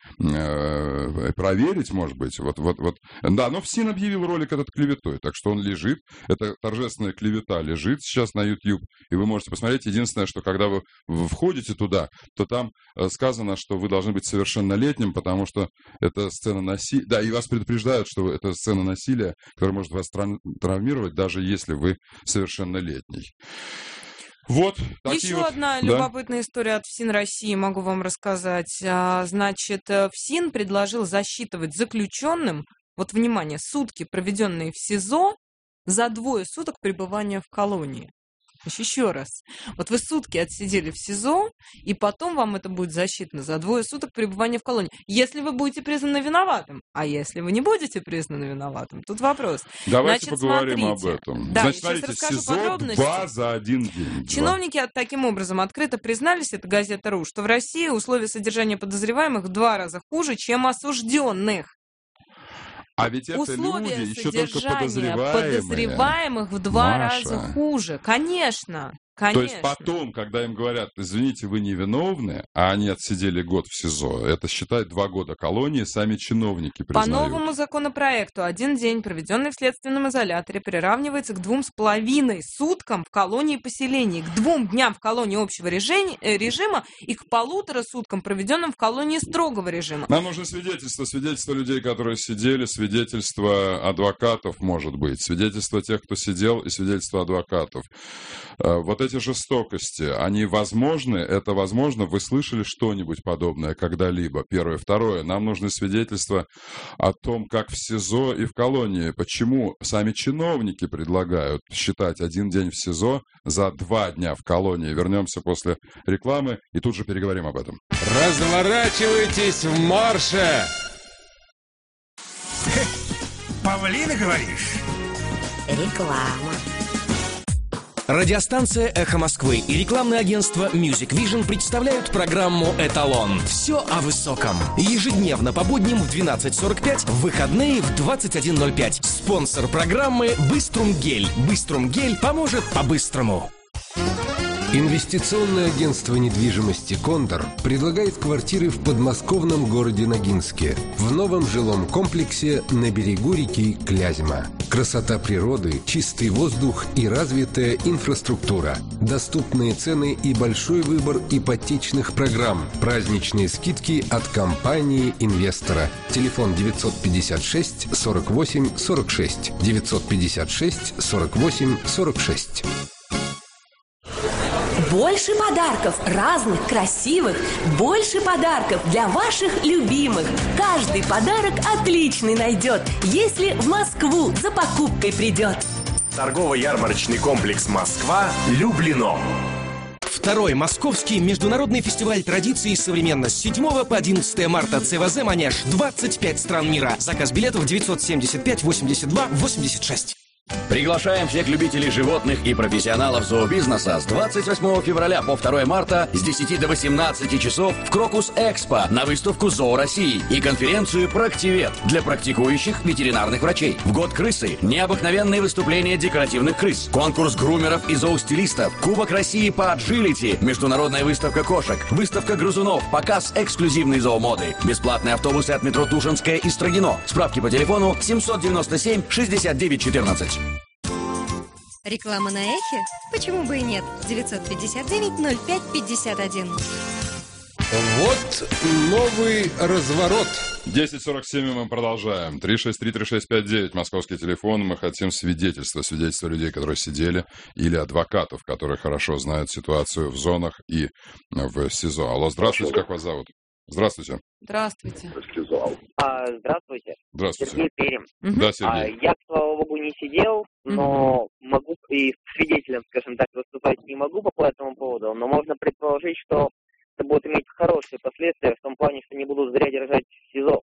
проверить, может быть, да, но ФСИН объявил ролик этот клеветой, так что он лежит, эта торжественная клевета лежит сейчас на YouTube, и вы можете посмотреть. Единственное, что когда вы входите туда, то там сказано, что вы должны быть совершеннолетним, потому что это сцена насилия. Да, и вас предупреждают, что это сцена насилия, которая может вас травмировать, даже если вы совершеннолетний. Вот. Еще одна любопытная история от ФСИН России, могу вам рассказать. Значит, ФСИН предложил засчитывать заключенным, вот, внимание, сутки, проведенные в СИЗО, за 2 суток пребывания в колонии. Еще раз. Вот вы сутки отсидели в СИЗО, и потом вам это будет засчитано за 2 суток пребывания в колонии. Если вы будете признаны виноватым. А если вы не будете признаны виноватым, тут вопрос. Давайте поговорим об этом. Да, значит, смотрите, СИЗО 2 за 1 день. Чиновники таким образом открыто признались, это газета РУ, что в России условия содержания подозреваемых в 2 раза хуже, чем осужденных. А ведь это условия люди еще только содержания подозреваемых в 2 раза хуже. Конечно. Конечно. То есть потом, когда им говорят, извините, вы невиновны, а они отсидели год в СИЗО, это считает 2 года колонии, сами чиновники признают. По новому законопроекту 1 день, проведенный в следственном изоляторе, приравнивается к 2,5 суткам в колонии поселений, к 2 дням в колонии общего режима и к 1,5 суткам, проведенным в колонии строгого режима. Нам нужны свидетельства людей, которые сидели, свидетельства адвокатов, может быть, свидетельства тех, кто сидел, и свидетельства адвокатов. Вот эти жестокости, они возможны? Это возможно? Вы слышали что-нибудь подобное когда-либо? Первое. Второе. Нам нужны свидетельства о том, как в СИЗО и в колонии. Почему сами чиновники предлагают считать 1 день в СИЗО за 2 дня в колонии? Вернемся после рекламы и тут же переговорим об этом. Разворачивайтесь в марше! Павлина, говоришь? Реклама. Радиостанция «Эхо Москвы» и рекламное агентство Music Vision представляют программу «Эталон». Все о высоком. Ежедневно по будням в 12:45, в выходные в 21:05. Спонсор программы «Быструм-гель». «Быструм-гель» поможет по-быстрому. Инвестиционное агентство недвижимости «Кондор» предлагает квартиры в подмосковном городе Ногинске в новом жилом комплексе на берегу реки Клязьма. Красота природы, чистый воздух и развитая инфраструктура. Доступные цены и большой выбор ипотечных программ. Праздничные скидки от компании-инвестора. Телефон 956 48 46. 956 48 46. Больше подарков, разных, красивых. Больше подарков для ваших любимых. Каждый подарок отличный найдет, если в Москву за покупкой придет. Торгово-ярмарочный комплекс «Москва» Люблино. Второй московский международный фестиваль традиций и современность. С 7 по 11 марта ЦВЗ «Манеж». 25 стран мира. Заказ билетов 975 82 86. Приглашаем всех любителей животных и профессионалов зообизнеса с 28 февраля по 2 марта с 10 до 18 часов в Крокус Экспо на выставку «Зоо России» и конференцию «Проктивет» для практикующих ветеринарных врачей. В год крысы необыкновенные выступления декоративных крыс, конкурс грумеров и зоостилистов, Кубок России по аджилити, международная выставка кошек, выставка грызунов, показ эксклюзивной зоомоды, бесплатные автобусы от метро Тушинская и Строгино. Справки по телефону 797 69 14. Реклама на Эхе? Почему бы и нет? 959-05-51. Вот новый разворот. 10:47 мы продолжаем. 363-3659, московский телефон. Мы хотим свидетельства людей, которые сидели, или адвокатов, которые хорошо знают ситуацию в зонах и в СИЗО. Алло, здравствуйте, как вас зовут? Здравствуйте. Здравствуйте. Здравствуйте. Здравствуйте. Сергей Пермь. Да, Сергей. Я, слава богу, не сидел, но могу и свидетелем, скажем так, выступать не могу по этому поводу, но можно предположить, что это будет иметь хорошие последствия в том плане, что не будут зря держать в СИЗО.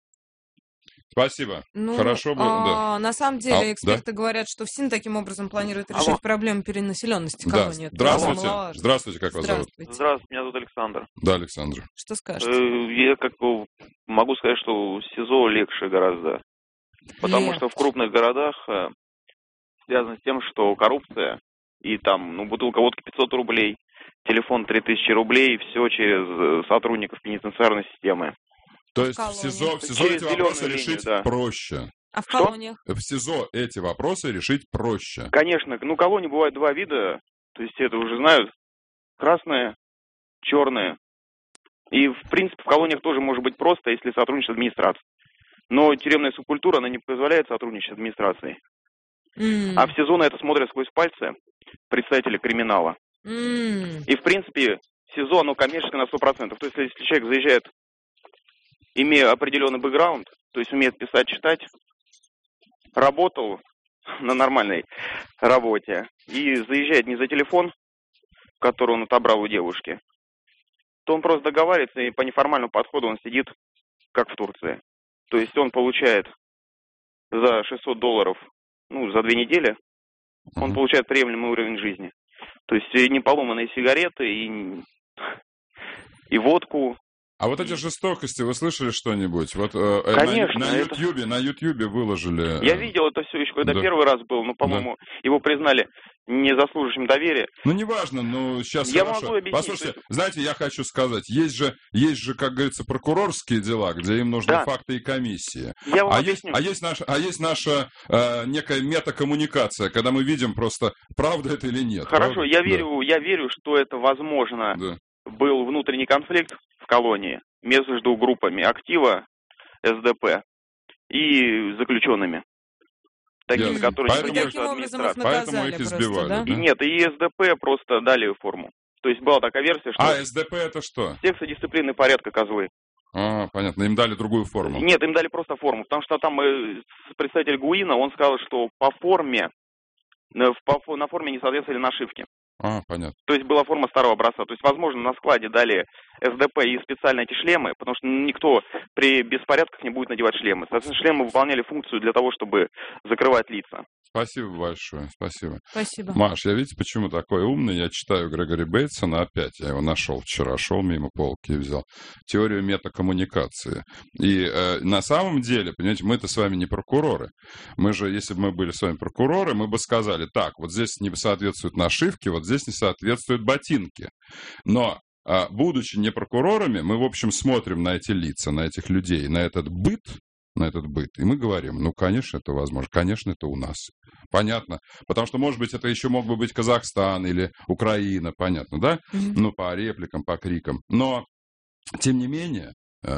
Спасибо. Хорошо бы, да. На самом деле, эксперты говорят, что ФСИН таким образом планирует решить проблему перенаселенности колонии. Здравствуйте. Здравствуйте, как вас зовут? Здравствуйте, меня зовут Александр. Да, Александр. Что скажете? Я могу сказать, что СИЗО легче гораздо. Потому что в крупных городах связано с тем, что коррупция, и там, бутылка водки 500 рублей, телефон 3000 рублей, все через сотрудников пенитенциарной системы. То есть в СИЗО эти вопросы решить проще. А в колониях? В СИЗО эти вопросы решить проще. Конечно. Колонии бывают 2 вида. То есть это уже знают. Красные, черные. И, в принципе, в колониях тоже может быть просто, если сотрудничать с администрацией. Но тюремная субкультура, она не позволяет сотрудничать с администрацией. А в СИЗО на это смотрят сквозь пальцы представители криминала. И, в принципе, СИЗО, оно коммерческое на 100%. То есть, если человек заезжает, имея определенный бэкграунд, то есть умеет писать, читать, работал на нормальной работе и заезжает не за телефон, который он отобрал у девушки, то он просто договаривается, и по неформальному подходу он сидит, как в Турции. То есть он получает за $600, за 2 недели, он получает приемлемый уровень жизни. То есть и не поломанные сигареты, и водку, А вот эти жестокости, вы слышали что-нибудь? Вот Конечно, на Ютьюбе выложили. Я видел это все еще, когда первый раз был, но, по-моему, его признали незаслуживающим доверия. Ну, неважно, но сейчас я хорошо. Могу объяснить, послушайте, знаете, я хочу сказать, есть же, как говорится, прокурорские дела, где им нужны факты и комиссии. Я вам объясню. Есть наша некая метакоммуникация, когда мы видим просто, правда это или нет. Хорошо, я верю, что это возможно. Да. Был внутренний конфликт в колонии между группами актива, СДП и заключенными. Такими, которые не поддерживают администрацию. Поэтому их избивали, да? Нет, и СДП просто дали форму. То есть была такая версия, что... СДП это что? Секция дисциплины порядка козлы. Понятно, им дали другую форму. Нет, им дали просто форму, потому что там представитель ГУИНа, он сказал, что по форме, на форме не соответствовали нашивки. Понятно. То есть была форма старого образца. То есть, возможно, на складе дали СДП и специально эти шлемы, потому что никто при беспорядках не будет надевать шлемы. Соответственно, шлемы выполняли функцию для того, чтобы закрывать лица. Спасибо большое, спасибо. Спасибо. Маш, я видите, почему такой умный? Я читаю Грегори Бейтсона опять. Я его нашел вчера, шел мимо полки и взял. Теорию метакоммуникации. И на самом деле, понимаете, мы-то с вами не прокуроры. Мы же, если бы мы были с вами прокуроры, мы бы сказали, так, вот здесь не соответствуют нашивки, вот здесь не соответствуют ботинки. Но, будучи не прокурорами, мы, в общем, смотрим на эти лица, на этих людей, на этот быт, и мы говорим, конечно, это возможно, конечно, это у нас. Понятно. Потому что, может быть, это еще мог бы быть Казахстан или Украина, понятно, да? По репликам, по крикам. Но, тем не менее,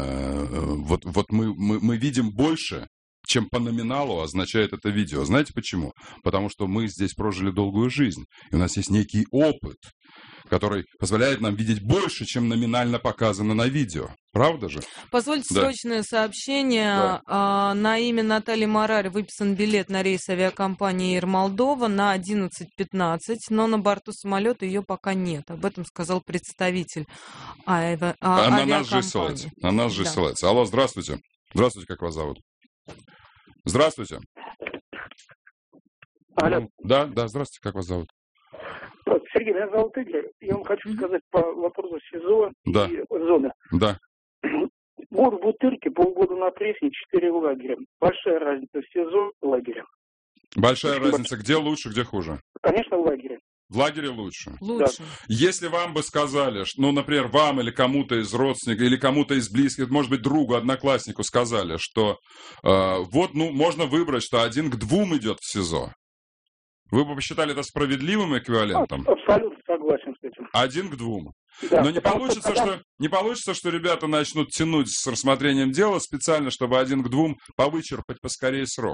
вот мы видим больше, чем по номиналу означает это видео. Знаете почему? Потому что мы здесь прожили долгую жизнь, и у нас есть некий опыт, который позволяет нам видеть больше, чем номинально показано на видео. Правда же? Позвольте срочное сообщение. Да. На имя Натальи Марари выписан билет на рейс авиакомпании Air Moldova на 11:15, но на борту самолета ее пока нет. Об этом сказал представитель авиакомпании. На нас же ссылается. Алло, здравствуйте. Здравствуйте, как вас зовут? Здравствуйте. Алло. Да, здравствуйте, как вас зовут? Сергей, меня зовут Игорь. Я вам хочу сказать по вопросу СИЗО и зоны. Да. Год в Бутырке, полгода на Пресне, 4 в лагере. Большая разница в СИЗО и лагере. Большая разница. Где лучше, где хуже? Конечно, в лагере. В лагере лучше? Лучше. Да. Если вам бы сказали, например, вам или кому-то из родственников, или кому-то из близких, может быть, другу, однокласснику сказали, что можно выбрать, что 1 к 2 идет в СИЗО. Вы бы посчитали это справедливым эквивалентом? Абсолютно согласен с этим. 1 к 2. Да, но не получится, что ребята начнут тянуть с рассмотрением дела специально, чтобы 1 к 2 повычерпать поскорее срок.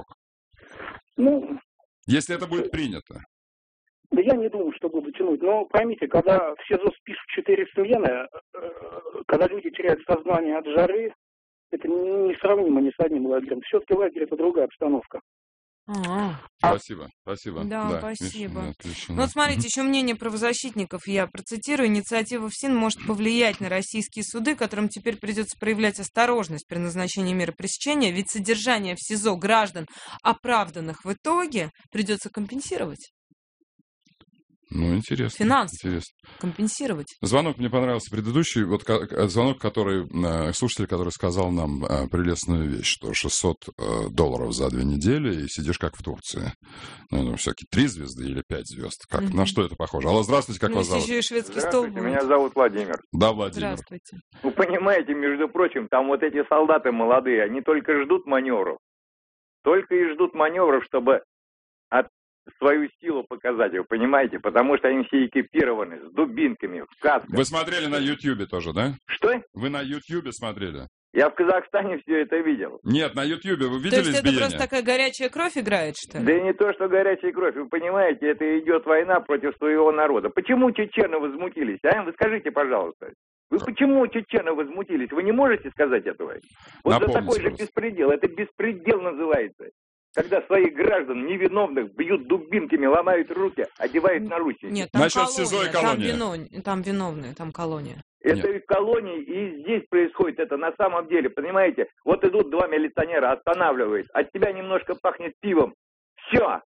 Если это будет принято. Да я не думаю, что буду тянуть. Но поймите, когда в СИЗО спишут 4 смены, когда люди теряют сознание от жары, это несравнимо ни с одним лагерем. Все-таки лагерь — это другая обстановка. Спасибо. Да, спасибо. Отлично. Смотрите, еще мнение правозащитников, я процитирую. Инициатива ФСИН может повлиять на российские суды, которым теперь придется проявлять осторожность при назначении меры пресечения, ведь содержание в СИЗО граждан, оправданных в итоге, придется компенсировать. Интересно. Финансово компенсировать. Звонок мне понравился предыдущий. Звонок, слушатель, который сказал нам прелестную вещь, что $600 за 2 недели, и сидишь как в Турции. Всякие 3 звезды или 5 звезд. На что это похоже? Алло, здравствуйте, как вас зовут? Еще и шведский стол будет. Меня зовут Владимир. Да, Владимир. Здравствуйте. Вы понимаете, между прочим, там вот эти солдаты молодые, они только ждут маневров. Только и ждут маневров, чтобы свою силу показать, вы понимаете? Потому что они все экипированы, с дубинками, в касках. Вы смотрели на Ютьюбе тоже, да? Что? Вы на Ютьюбе смотрели? Я в Казахстане все это видел. Нет, на Ютьюбе вы видели избиение? То есть это просто такая горячая кровь играет, что ли? Да не то, что горячая кровь. Вы понимаете, это идет война против своего народа. Почему чечены возмутились, Вы скажите, пожалуйста. Вы почему чечены возмутились? Вы не можете сказать этого? Вот за такой же беспредел. Это беспредел называется. Когда своих граждан невиновных бьют дубинками, ломают руки, одевают наручники. Нет, там насчет колония, СИЗО и колония. Там виновные, там колония. Это и в колонии, и здесь происходит это на самом деле, понимаете? Вот идут 2 милиционера, останавливают, от тебя немножко пахнет пивом. Все,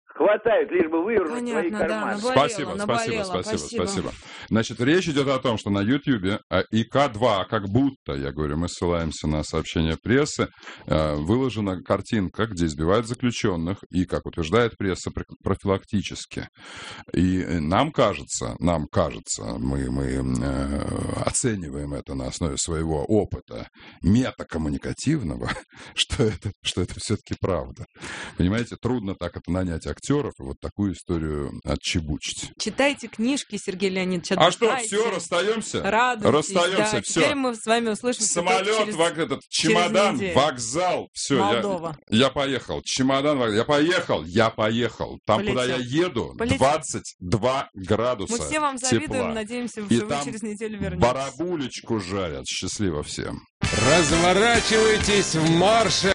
хватают, лишь бы вывернуть свои карманы. Спасибо. Значит, речь идет о том, что на Ютьюбе ИК-2, как будто, я говорю, мы ссылаемся на сообщение прессы, выложена картинка, где избивают заключенных, и, как утверждает пресса, профилактически. И нам кажется, мы оцениваем это на основе своего опыта метакоммуникативного, что это все-таки правда. Понимаете, трудно так это нанять актеров и вот такую историю отчебучить. Читайте книжки, Сергей Леонидович. А что, все, расстаемся? Радуйтесь. Расстаемся, да, все. Теперь мы с вами услышимся. Самолет, этот чемодан, вокзал, все. Молдова. Я поехал. Чемодан, я поехал. Там, полетел. Куда я еду, 22 градуса. Мы все вам завидуем, тепла. Надеемся, что вы через неделю вернетесь. Барабулечку жарят. Счастливо всем. Разворачивайтесь в марше.